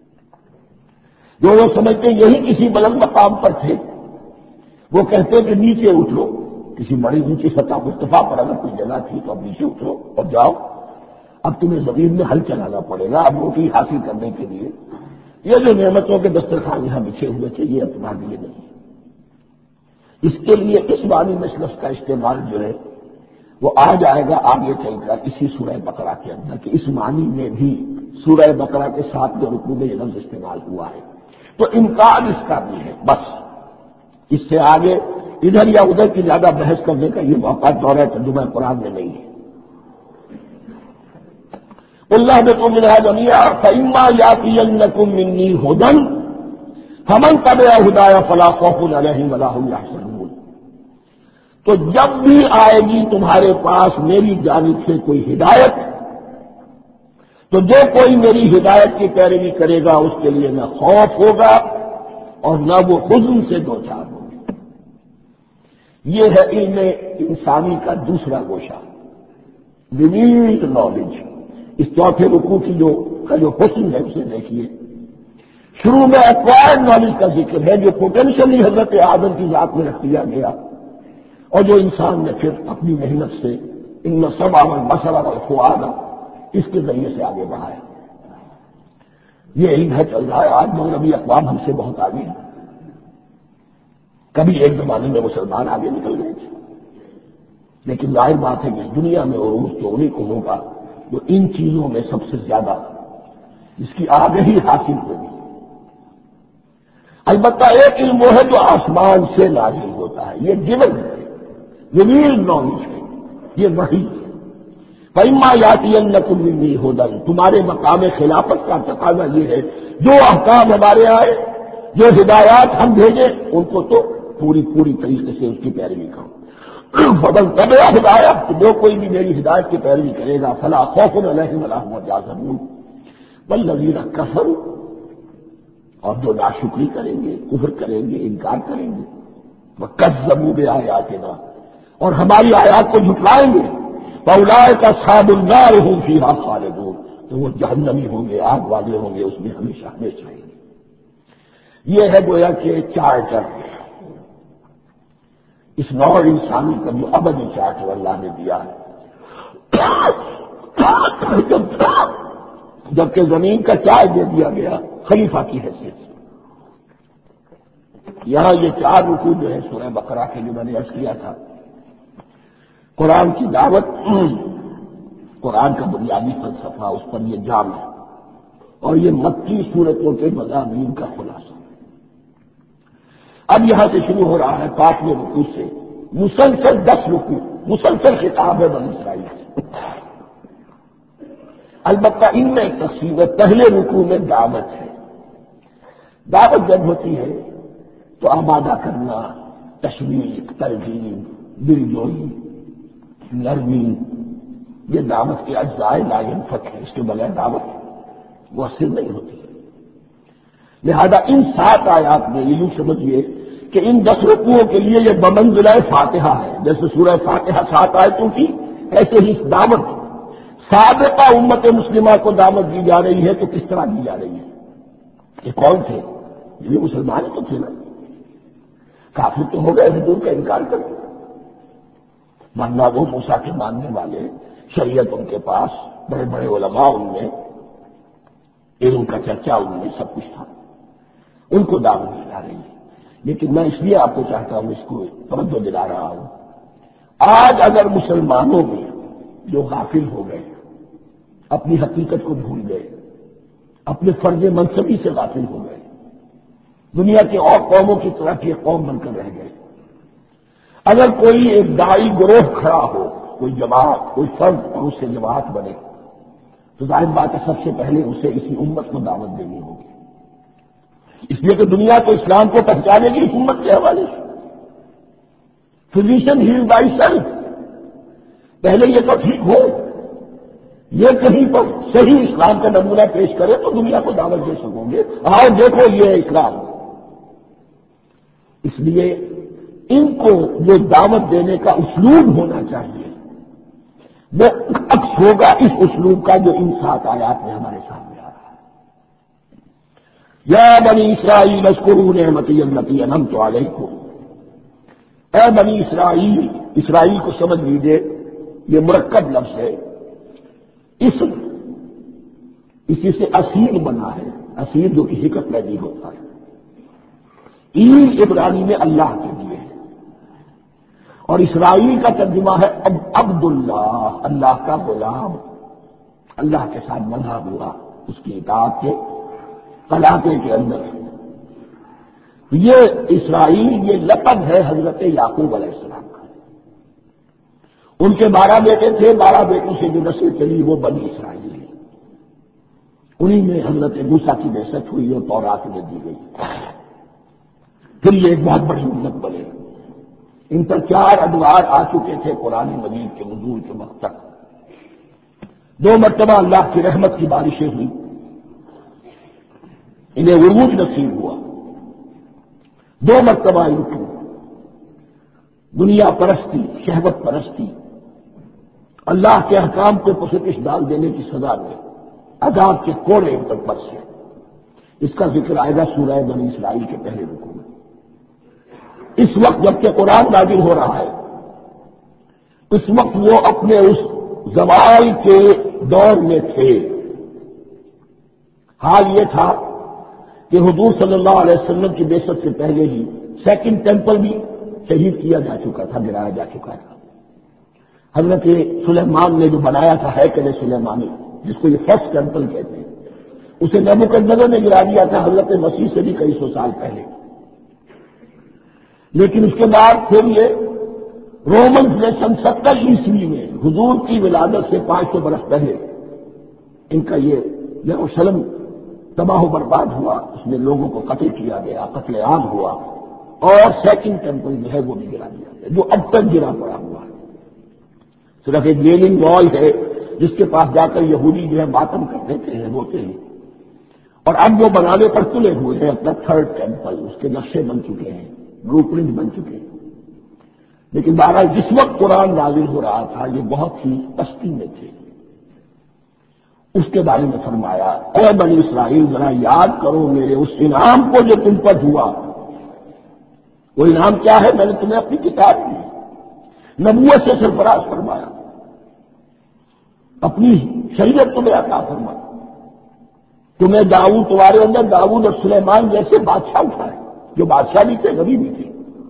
جو لوگ سمجھتے ہیں یہی کسی بلند مقام پر تھے، وہ کہتے ہیں کہ نیچے اٹھو، کسی بڑی اونچی سطح مرتفع پر اگر کوئی جگہ تھی تو اب نیچے اٹھو اور جاؤ، اب تمہیں زمین میں ہل چلانا پڑے گا اب روٹی حاصل کرنے کے لیے، یہ جو نعمتوں کے دسترخوان یہاں بچھے ہوئے تھے یہ اب تمہارے لیے نہیں۔ اس کے لیے اس معنی میں لفظ کا استعمال جو ہے وہ آ جائے گا آگے چل کر اسی سورہ بقرہ کے اندر، کہ اس معنی میں بھی سورہ بقرہ کے 7ویں رکوع میں یہ لفظ استعمال ہوا ہے، تو امکان اس کا بھی ہے۔ بس اس سے آگے ادھر یا ادھر کی زیادہ بحث کرنے کا یہ موقع دورہ ترجمہ قرآن میں نہیں ہے۔ قل اهبطوا منها جميعا فإما يأتينكم مني هدى فمن تبع هداي فلا خوف عليهم ولا هم يحزنون، تو جب بھی آئے گی تمہارے پاس میری جانب سے کوئی ہدایت، تو جو کوئی میری ہدایت کی پیروی کرے گا اس کے لیے نہ خوف ہوگا اور نہ وہ حزن سے دوچار ہوگا۔ یہ ہے علم انسانی کا دوسرا گوشہ، ریویلڈ نالج۔ اس چوتھے رکوع کی جو حسن ہے اسے دیکھیے، شروع میں ایکوائرڈ نالج کا ذکر ہے جو پوٹینشلی حضرت آدم کی ذات میں رکھ دیا گیا اور جو انسان نے پھر اپنی محنت سے ان السمع والبصر والفؤاد اس کے ذریعے سے آگے بڑھایا۔ یہ علم ہے چل رہا ہے، آج مغربی اقوام ہم سے بہت آگے ہیں، کبھی ایک زمانے میں مسلمان آگے نکل گئے تھے، لیکن ظاہر بات ہے کہ اس دنیا میں عروج تو انہیں کو ہوگا جو ان چیزوں میں سب سے زیادہ جس کی آگہی حاصل ہوگی۔ البتہ ایک علم وہ ہے جو آسمان سے نازل ہوتا ہے، یہ گیون ہے، ریویل نالج ہے، یہ وحی ہے۔ فَإِمَّا يَأْتِيَنَّكُم مِّنِّي هُدًى، تمہارے مقام خلافت کا تقاضا یہ ہے جو احکام ہمارے آئے، جو ہدایات ہم بھیجیں، ان کو تو پوری طریقے سے اس کی پیروی کرو۔ فمن تبع ہدایت، جو کوئی بھی میری ہدایت کی پیروی کرے گا، فلا خوف علیہم ولا هم يحزنون والذین کفروا، اور جو ناشکری کریں گے، کفر کریں گے، انکار کریں گے، وکذبوا بآیاتنا، اور ہماری آیات کو جھٹلائیں گے، فاولئک اصحاب النار هم فیہا خالدون، تو وہ جہنمی ہوں گے، آگ والے ہوں گے، اس میں ہمیشہ ہمیشہ رہیں گے۔ یہ ہے گویا کہ چارٹر، اس نوع انسانی کا جو ابدی چارٹر اللہ نے دیا ہے۔ جبکہ زمین کا چارج دے دیا گیا خلیفہ کی حیثیت سے۔ یہاں یہ 4 رکوع جو ہے سورہ بقرہ کے جو میں نے عرض کیا تھا، قرآن کی دعوت، قرآن کا بنیادی فلسفہ، اس پر یہ جام ہے، اور یہ مکی صورتوں کے مضامین کا خلاصہ۔ اب یہاں سے شروع ہو رہا ہے 5ویں رکوع سے مسلسل 10 رکوع، مسلسل خطاب ہے بنی اسرائیل سے۔ البتہ ان میں ایک تقسیم ہے، پہلے رکوع میں دعوت ہے۔ دعوت جب ہوتی ہے تو آمادہ کرنا، تشویق، ترغیب، دلجوئی، نرمی، یہ دعوت کے اجزاء لا ينفک ہے، اس کے بغیر دعوت مؤثر نہیں ہوتی۔ لہذا ان 7 آیات میں یہ یوں سمجھیے کہ ان 10 رکوعوں کے لیے یہ بمنزلہ فاتحہ ہے، جیسے سورہ فاتحہ 7 آیتوں کی، ایسے ہی دعوت سابقہ امت مسلمہ کو دعوت دی جا رہی ہے۔ تو کس طرح دی جا رہی ہے؟ یہ کون تھے؟ یہ مسلمان تو تھے نا، کافر تو ہو گئے، حضور کا انکار کر دیا، ورنہ وہ موسیٰ کے ماننے والے، شریعت ان کے پاس، بڑے بڑے علماء ان میں، علم کا چرچا ان میں سب کچھ تھا، ان کو دعوت دی جا رہی ہے۔ لیکن میں اس لیے آپ کو چاہتا ہوں، اس کو توجہ دلا رہا ہوں، آج اگر مسلمانوں میں جو غافل ہو گئے، اپنی حقیقت کو بھول گئے، اپنے فرض منصبی سے غافل ہو گئے، دنیا کے اور قوموں کی طرح کی قوم بن کر رہ گئے، اگر کوئی ایک داعی گروہ کھڑا ہو، کوئی جماعت، کوئی فرد، اور اس سے جماعت بنے، تو ظاہر بات ہے سب سے پہلے اسے اسی امت کو دعوت دینی ہوگی، اس لیے کہ دنیا تو اسلام کو پہچانے گی اس امت کے حوالے سے۔ فزیشن ہیل بائی سیلف، پہلے یہ تو ٹھیک ہو، یہ کہیں پر صحیح اسلام کا نمونہ پیش کرے تو دنیا کو دعوت دے سکو گے، آؤ دیکھو یہ ہے اسلام۔ اس لیے ان کو جو دعوت دینے کا اسلوب ہونا چاہیے وہ عکس ہوگا اس اسلوب کا جو ان 7 آیات میں ہمارے سامنے آ رہا ہے۔ یا بنی اسرائیل اذکروا نعمتی التی انعمت علیکم، اے بنی اسرائیل، اسرائیل کو سمجھ لیجیے یہ مرکب لفظ ہے، اسم، اسی سے اسیر بنا ہے، اسیر جو کسی کا قیدی ہوتا ہے۔ عید عبرانی میں اللہ کے لیے ہے، اور اسرائیل کا ترجمہ ہے عبداللہ، اللہ کا غلام، اللہ کے ساتھ بندھا ہوا، اس کی اطاعت کے علاقے کے اندر۔ یہ اسرائیل یہ لقب ہے حضرت یعقوب علیہ السلام کا، ان کے 12 بیٹے تھے، 12 بیٹوں سے جو نسل چلی وہ بنی اسرائیل ہے، انہی میں حضرت موسیٰ کی بعثت ہوئی اور تورات میں دی گئی، پھر یہ ایک بہت بڑی امت بنے۔ ان پر 4 ادوار آ چکے تھے قرآن مجید کے نزول کے وقت تک، 2 مرتبہ اللہ کی رحمت کی بارشیں ہوئی، انہیں عروج نصیب ہوا، 2 مرتبہ ان کو دنیا پرستی، شہوت پرستی، اللہ کے احکام کو پسکش ڈال دینے کی سزا میں عذاب کے کوڑے ان پر برسے۔ اس کا ذکر آئے گا سورہ بنی اسرائیل کے پہلے رکوع میں۔ اس وقت جبکہ قرآن نازل ہو رہا ہے، اس وقت وہ اپنے اس زوال کے دور میں تھے۔ حال یہ تھا کہ حضور صلی اللہ علیہ وسلم کی بعثت سے پہلے ہی 2nd ٹیمپل بھی شہید کیا جا چکا تھا، گرایا جا چکا تھا۔ حضرت سلیمان نے جو بنایا تھا ہیکل سلیمانی، جس کو یہ 1st ٹیمپل کہتے ہیں، اسے نبوکدنصر نے گرا دیا تھا حضرت مسیح سے بھی کئی سو سال پہلے، لیکن اس کے بعد پھر یہ رومنز نے سن 70 عیسوی میں حضور کی ولادت سے 500 برس پہلے ان کا یہ یروشلم تباہ و برباد ہوا، اس میں لوگوں کو قتل کیا گیا، قتل عام ہوا، اور سیکنڈ ٹیمپل جو ہے وہ بھی گرا دیا گیا جو اب تک گرا پڑا ہوا ہے۔ صرف ایک ویلنگ وال ہے جس کے پاس جا کر یہودی جو ہے ماتم کرتے تھے، روتے ہیں، اور اب وہ بنانے پر تلے ہوئے ہیں اپنا 3rd ٹیمپل، اس کے نقشے بن چکے ہیں، بلو پرنٹ بن چکے ہیں۔ لیکن بہرحال جس وقت قرآن نازل ہو رہا تھا یہ بہت ہی پستی میں تھے۔ اس کے بارے میں فرمایا، اے بنی اسرائیل ذرا یاد کرو میرے اس انعام کو جو تم پر ہوا۔ وہ انعام کیا ہے؟ میں نے تمہیں اپنی کتاب دی، نبوت سے سرفراز فرمایا، اپنی شریعت تمہیں عطا فرمایا، تمہیں داؤد، تمہارے اندر داؤد اور سلیمان جیسے بادشاہ اٹھائے جو بادشاہ بھی تھے، نبی بھی تھے۔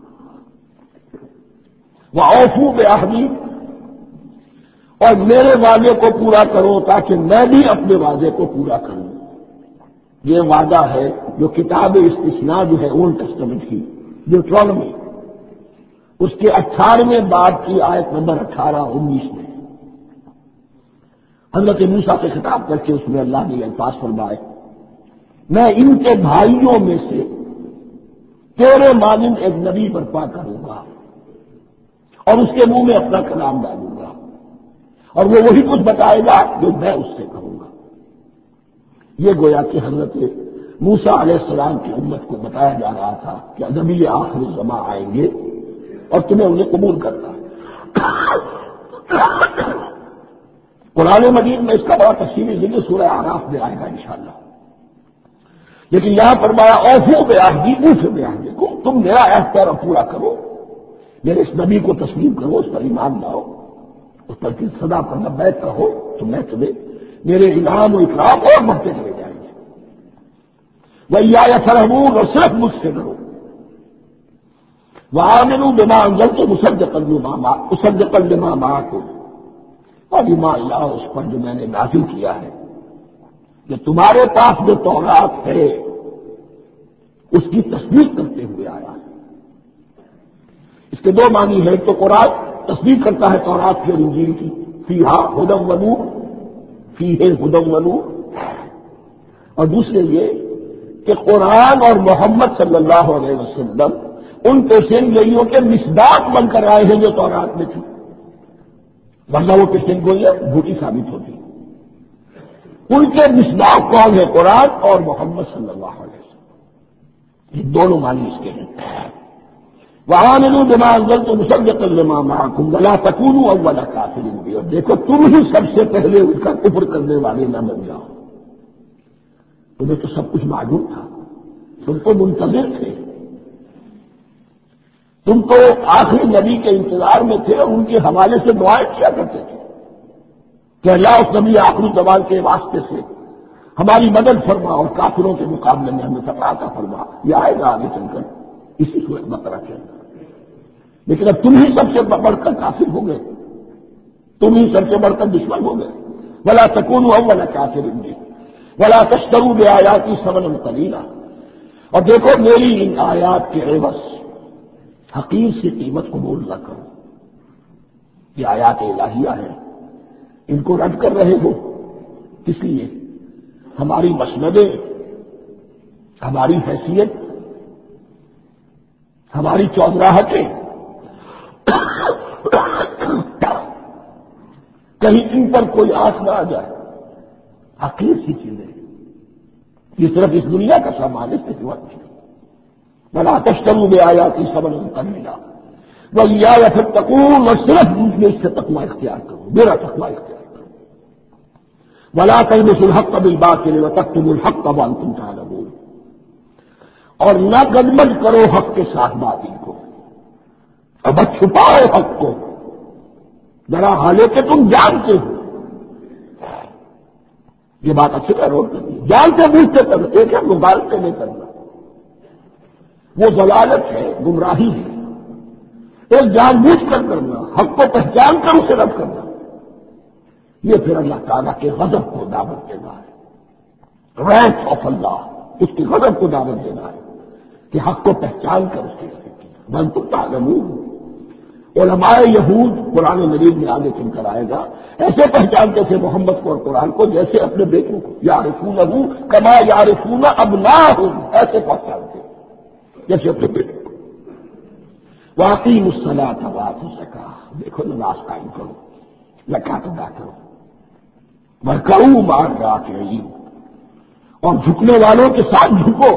وَأَوْفُوا بِعَهْدِي، اور میرے وعدے کو پورا کرو تاکہ میں بھی اپنے وعدے کو پورا کروں۔ یہ وعدہ ہے جو کتاب استثناء جو ہے اولڈ ٹیسٹمنٹ کی، ڈیوٹرانومی، اس کے 18ویں باب کی آیت نمبر 18-19 میں حضرت موسیٰ سے خطاب کر کے اس میں اللہ نے الفاظ فرمائے، میں ان کے بھائیوں میں سے تیرے مانند ایک نبی برپا کروں گا اور اس کے منہ میں اپنا کلام ڈالوں گا، اور وہ وہی کچھ بتائے گا جو میں اس سے کہوں گا۔ یہ گویا کہ حضرت موسیٰ علیہ السلام کی امت کو بتایا جا رہا تھا کہ نبی آخری زمان آئیں گے اور تمہیں انہیں قبول کرنا ہے۔ قرآن مجید میں اس کا بڑا تفصیلی ذکر سورہ اعراف میں آئے گا انشاءاللہ، لیکن یہاں فرمایا اوفوا بعہدی، اوفوا بعہدکم، تم میرا عہد پورا کرو، میرے اس نبی کو تسلیم کرو، اس پر ایمان لاؤ، اس پر کی صدا پر لبیک کہو، تو میں تمہیں میرے انعام و اکرام اور بڑھتے چلے جائیں گے۔ وَإِيَّايَ فَارْهَبُونِ، اور صرف مجھ سے ڈرو۔ وَآمِنُوا بِمَا أَنزَلْتُ مُصَدِّقًا لِمَا مَعَكُمْ، اور ایمان لاؤ اس پر جو میں نے نازل کیا ہے، کہ تمہارے پاس جو تورات ہے اس کی تصدیق کرتے ہوئے آیا ہے۔ اس کے دو معنی ہے، تو قرآن تصدیق کرتا ہے تورات کی اور انجیل کی، فیہا ھدی ونور، فیہ ھدی ونور، اور دوسرے یہ کہ قرآن اور محمد صلی اللہ علیہ وسلم ان پیشین گوئیوں کے مصداق بن کر آئے ہیں جو تورات میں تھی، ورنہ وہ پیشین گوئیاں جھوٹی ثابت ہوتی۔ ان کے مصداق کون ہے؟ قرآن اور محمد صلی اللہ علیہ وسلم، یہ دونوں معنی اس کے ہیں۔ وَآمِنُوا بِمَا أَنزَلْتُ مُصَدِّقًا لِمَا مَعَكُمْ وَلَا تَكُونُوا أَوَّلَ كَافِرٍ بِهِ، اور دیکھو تم ہی سب سے پہلے اس کا کفر کرنے والے نہ بن جاؤ۔ تمہیں تو سب کچھ معلوم تھا، تم تو منتظر تھے، تم تو آخری نبی کے انتظار میں تھے اور ان کے حوالے سے دعائیں کیا کرتے تھے کہ اللہ اس نبی آخری زمان کے واسطے سے ہماری مدد فرما اور کافروں کے مقابلے میں ہمیں فتح عطا فرما۔ یہ آئے گا آگے چل کر اسی سورۃ بقرہ کے اندر۔ لیکن اب تم ہی سب سے بڑھ کر کافر ہو گئے، تم ہی سب سے بڑھ کر دشمن ہو گئے۔ وَلَا تَكُونُوا أَوَّلَ كَافِرٍ بِهِ وَلَا تَشْتَرُوا بِآيَاتِي ثَمَنًا قَلِيلًا، اور دیکھو میری ان آیات کے عوض حقیر سی قیمت قبول نہ کرو۔ یہ آیات الہیہ ہیں، ان کو رد کر رہے ہو، کس لیے؟ ہماری مسندیں، ہماری حیثیت، ہماری چودراہٹیں کہیں ان پر کوئی آس نہ آ جائے۔ حقیر سی چیزیں، یہ صرف اس دنیا کا سامان، اس کے سوا کچھ نہیں۔ وَلَا تَشْتَرُوا بِآيَاتِي ثَمَنًا قَلِيلًا وَإِيَّايَ فَاتَّقُونِ، اور صرف مجھ سے تقوی اختیار کرو، میرا تقوی اختیار کرو۔ وَلَا تَلْبِسُوا الْحَقَّ بِالْبَاطِلِ وَتَكْتُمُوا الْحَقَّ وَأَنْتُمْ تَعْلَمُونَ، اور نہ گڑبڑ کرو حق کے ساتھ باطل کو، اور بس چھپاؤ حق کو، ذرا حالانکہ تم جانتے ہو۔ یہ بات اچھی طرح نوٹ کرنی، جانتے بوجھتے کرنا، ایک ہے مبالغے نہیں کرنا، وہ ضلالت ہے، گمراہی ہے۔ ایک جان بوجھ کر کرنا، حق کو پہچان کر اسے رد کرنا، یہ پھر اللہ تعالیٰ کے غضب کو دعوت دینا ہے۔ wrath of اللہ، اس کی غضب کو دعوت دینا ہے کہ حق کو پہچان کر اس کی غضب کی وانتم تعلمون۔ علماء یہود قرآن مجید میں آگے چل کر آئے گا، ایسے پہچانتے تھے محمد کو اور قرآن کو جیسے اپنے بیٹوں کو، یعرفونہ کما یعرفون ابناہم، ایسے پہچانتے جیسے اپنے بیٹوں کو۔ واقیموا الصلاۃ وآتوا الزکاۃ، دیکھو نماز قائم کرو، زکات ادا کرو، وارکعوا مع الراکعین، اور جھکنے والوں کے ساتھ جھکو۔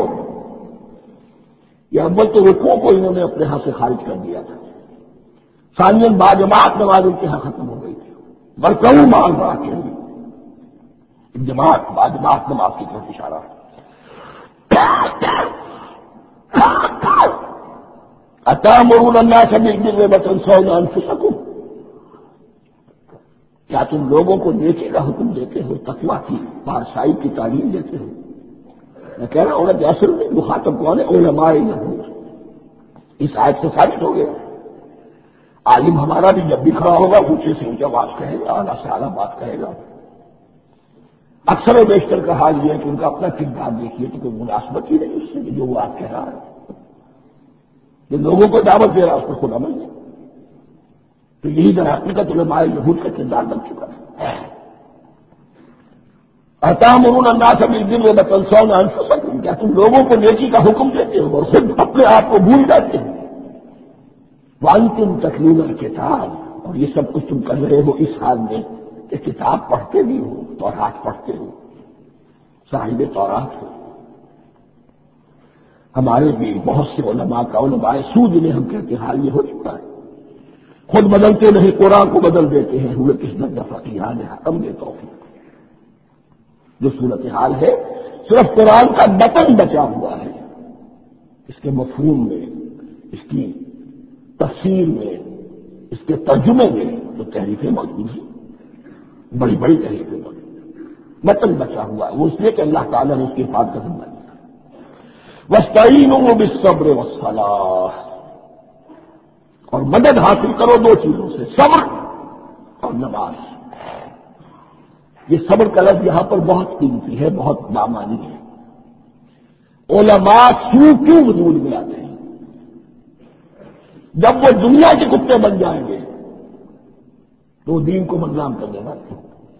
یہ اول تو رکوع کو انہوں نے اپنے ہاں سے خارج کر دیا تھا، ثانیاً باجماعت نماز ان کے یہاں ختم ہو گئی تھی، وارکعوا مع الراکعین، جماعت باجماعت نماز کی طرف اشارہ ہے۔ اتامرون الناس بالبر وتنسون انفسکم، کیا تم لوگوں کو نیکی کا حکم دیتے ہو، تقویٰ کی پارسائی کی تعلیم دیتے ہو؟ میں کہہ رہا ہوں کہ اصل میں مخاطب کون ہے؟ علماء یہود۔ اس آیت سے ثابت ہو گیا عالم ہمارا بھی جب بھی کھڑا ہوگا اونچے سے اونچا بات کہے گا، اعلیٰ سے اعلیٰ بات کہے گا۔ اکثر و بیشتر کا حال یہ ہے کہ ان کا اپنا کردار دیکھیے تو کوئی مناسبت ہی نہیں اس سے جو وہ آپ کہہ رہا ہے، جو لوگوں کو دعوت دے رہا ہے اس کو خود عمل نہیں۔ تو یہی در حقیقت علماء یہود کا کردار بن چکا ہے۔ اتامرون الناس بالبر وتنسون انفسکم، کیا تم لوگوں کو نیکی کا حکم دیتے ہو اور خود اپنے آپ کو بھول جاتے ہو؟ وانتم تتلون الکتاب، اور یہ سب کچھ تم کر رہے ہو اس حال میں کہ کتاب پڑھتے بھی ہو، تورات پڑھتے ہو، صاحب تورات ہو۔ ہمارے بھی بہت سے علماء کا علماء سو جنہیں ہم کہتے ہیں حال یہ ہو چکا ہے، خود بدلتے نہیں قرآن کو بدل دیتے ہیں، ہوئے کس درجہ فقیہان حکم دے توفیق۔ جو صورتحال ہے صرف قرآن کا متن بچا ہوا ہے، اس کے مفہوم میں، اس کی تفسیر میں، اس کے ترجمے میں تو تحریفیں موجود ہیں، بڑی بڑی تحریفیں موجود ہیں، متن بچا ہوا ہے، وہ اس لیے کہ اللہ تعالیٰ نے اس کی حفاظت کا ذمہ لیا۔ وَاسْتَعِینُوا بِالصَّبْرِ وَالصَّلَاةِ، اور مدد حاصل کرو دو چیزوں سے، صبر اور نماز۔ یہ صبر کا لفظ یہاں پر بہت قیمتی ہے، بہت بامانی ہے۔ علماء کیوں وجود میں آتے ہیں؟ جب وہ دنیا کے کتے بن جائیں گے تو دین کو بدنام کرنے والے،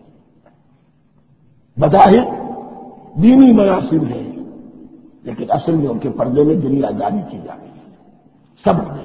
بظاہر دینی مناسب ہے لیکن اصل میں ان کے پردے میں دنیا جاری کی جا رہی ہے۔ صبر نہیں،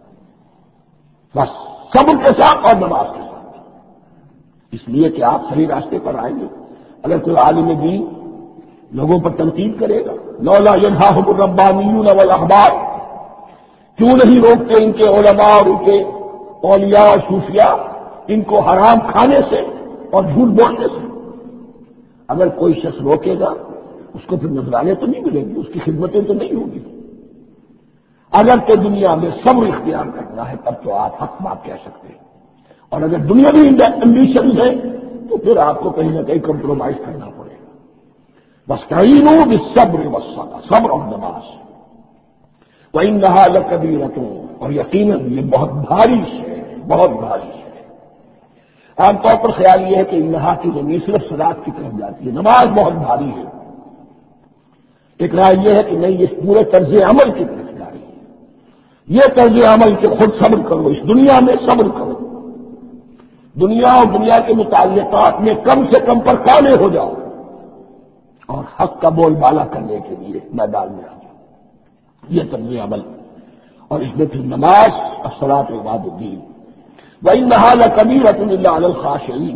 بس صبر کے ساتھ اور نماز کے ساتھ، اس لیے کہ آپ صحیح راستے پر آئیں گے۔ اگر کوئی عالم دین لوگوں پر تنقید کرے گا، لولا ینہاہم الربانیون والاحبار، کیوں نہیں روکتے ان کے علماء اور ان کے اولیاء اور صوفیاء ان کو حرام کھانے سے اور جھوٹ بولنے سے؟ اگر کوئی شخص روکے گا اس کو پھر نذرانے تو نہیں ملیں گی، اس کی خدمتیں تو نہیں ہوگی۔ اگر تو دنیا میں صبر اختیار کرنا ہے تب تو آپ حق بات کہہ سکتے ہیں، اور اگر دنیاوی امبیشن ہے تو پھر آپ کو کہیں نہ کہیں کمپرومائز کرنا پڑے گا۔ واستعینوا بالصبر والصلاۃ، صبر اور نماز۔ وَإِنَّهَا لَكَبِیرَةٌ، اور یقیناً یہ بہت بھاری ہے، بہت بھاری ہے۔ عام طور پر خیال یہ ہے کہ انہا کی ضمیر صرف صلاۃ کی طرف جاتی ہے، نماز بہت بھاری ہے۔ ایک رائے یہ ہے کہ نہیں، یہ پورے طرز عمل کی طرف جا رہی ہے۔ یہ طرز عمل کہ خود صبر کرو، اس دنیا میں صبر کرو، دنیا اور دنیا کے متعلقات میں کم سے کم پر کانے ہو جاؤ اور حق کا بول بالا کرنے کے لیے میدان میں آ جاؤ، یہ طرز عمل۔ اور اس میں پھر نماز، الصلاۃ عماد الدین۔ وَإِنَّهَا لَكَبِیرَةٌ إِلَّا عَلَى الْخَاشِعِینَ،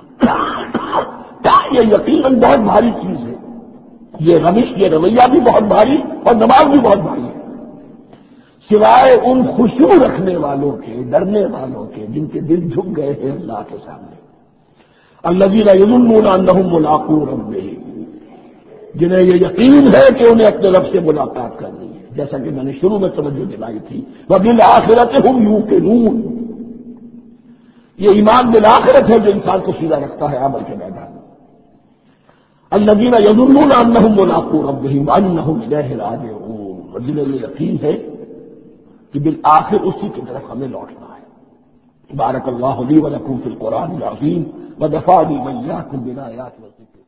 یہ یقیناً بہت بھاری چیز ہے، یہ روش، یہ رویہ بھی بہت بھاری اور نماز بھی بہت بھاری ہے، سوائے ان خشوع رکھنے والوں کے، ڈرنے والوں کے، جن کے دل جھک گئے ہیں اللہ کے سامنے۔ الذین یظنون انہم ملاقو ربہم، جنہیں یہ یقین ہے کہ انہیں اپنے رب سے ملاقات کرنی ہے، جیسا کہ میں نے شروع میں توجہ دلائی تھی، وبالآخرۃ ھم یوقنون، یہ ایمان بالآخرت ہے جو انسان کو سیدھا رکھتا ہے عمل کے میدان میں۔ الذین یظنون انہم ملاقو ربہم وانہم الیہ راجعون، اور جنہیں یہ یقین ہے کہ بالآخر اسی کی طرف ہمیں لوٹنا ہے۔ بارک اللہ لی ولکم فی القرآن العظیم ونفعنی وإیاکم بالآیات والذکر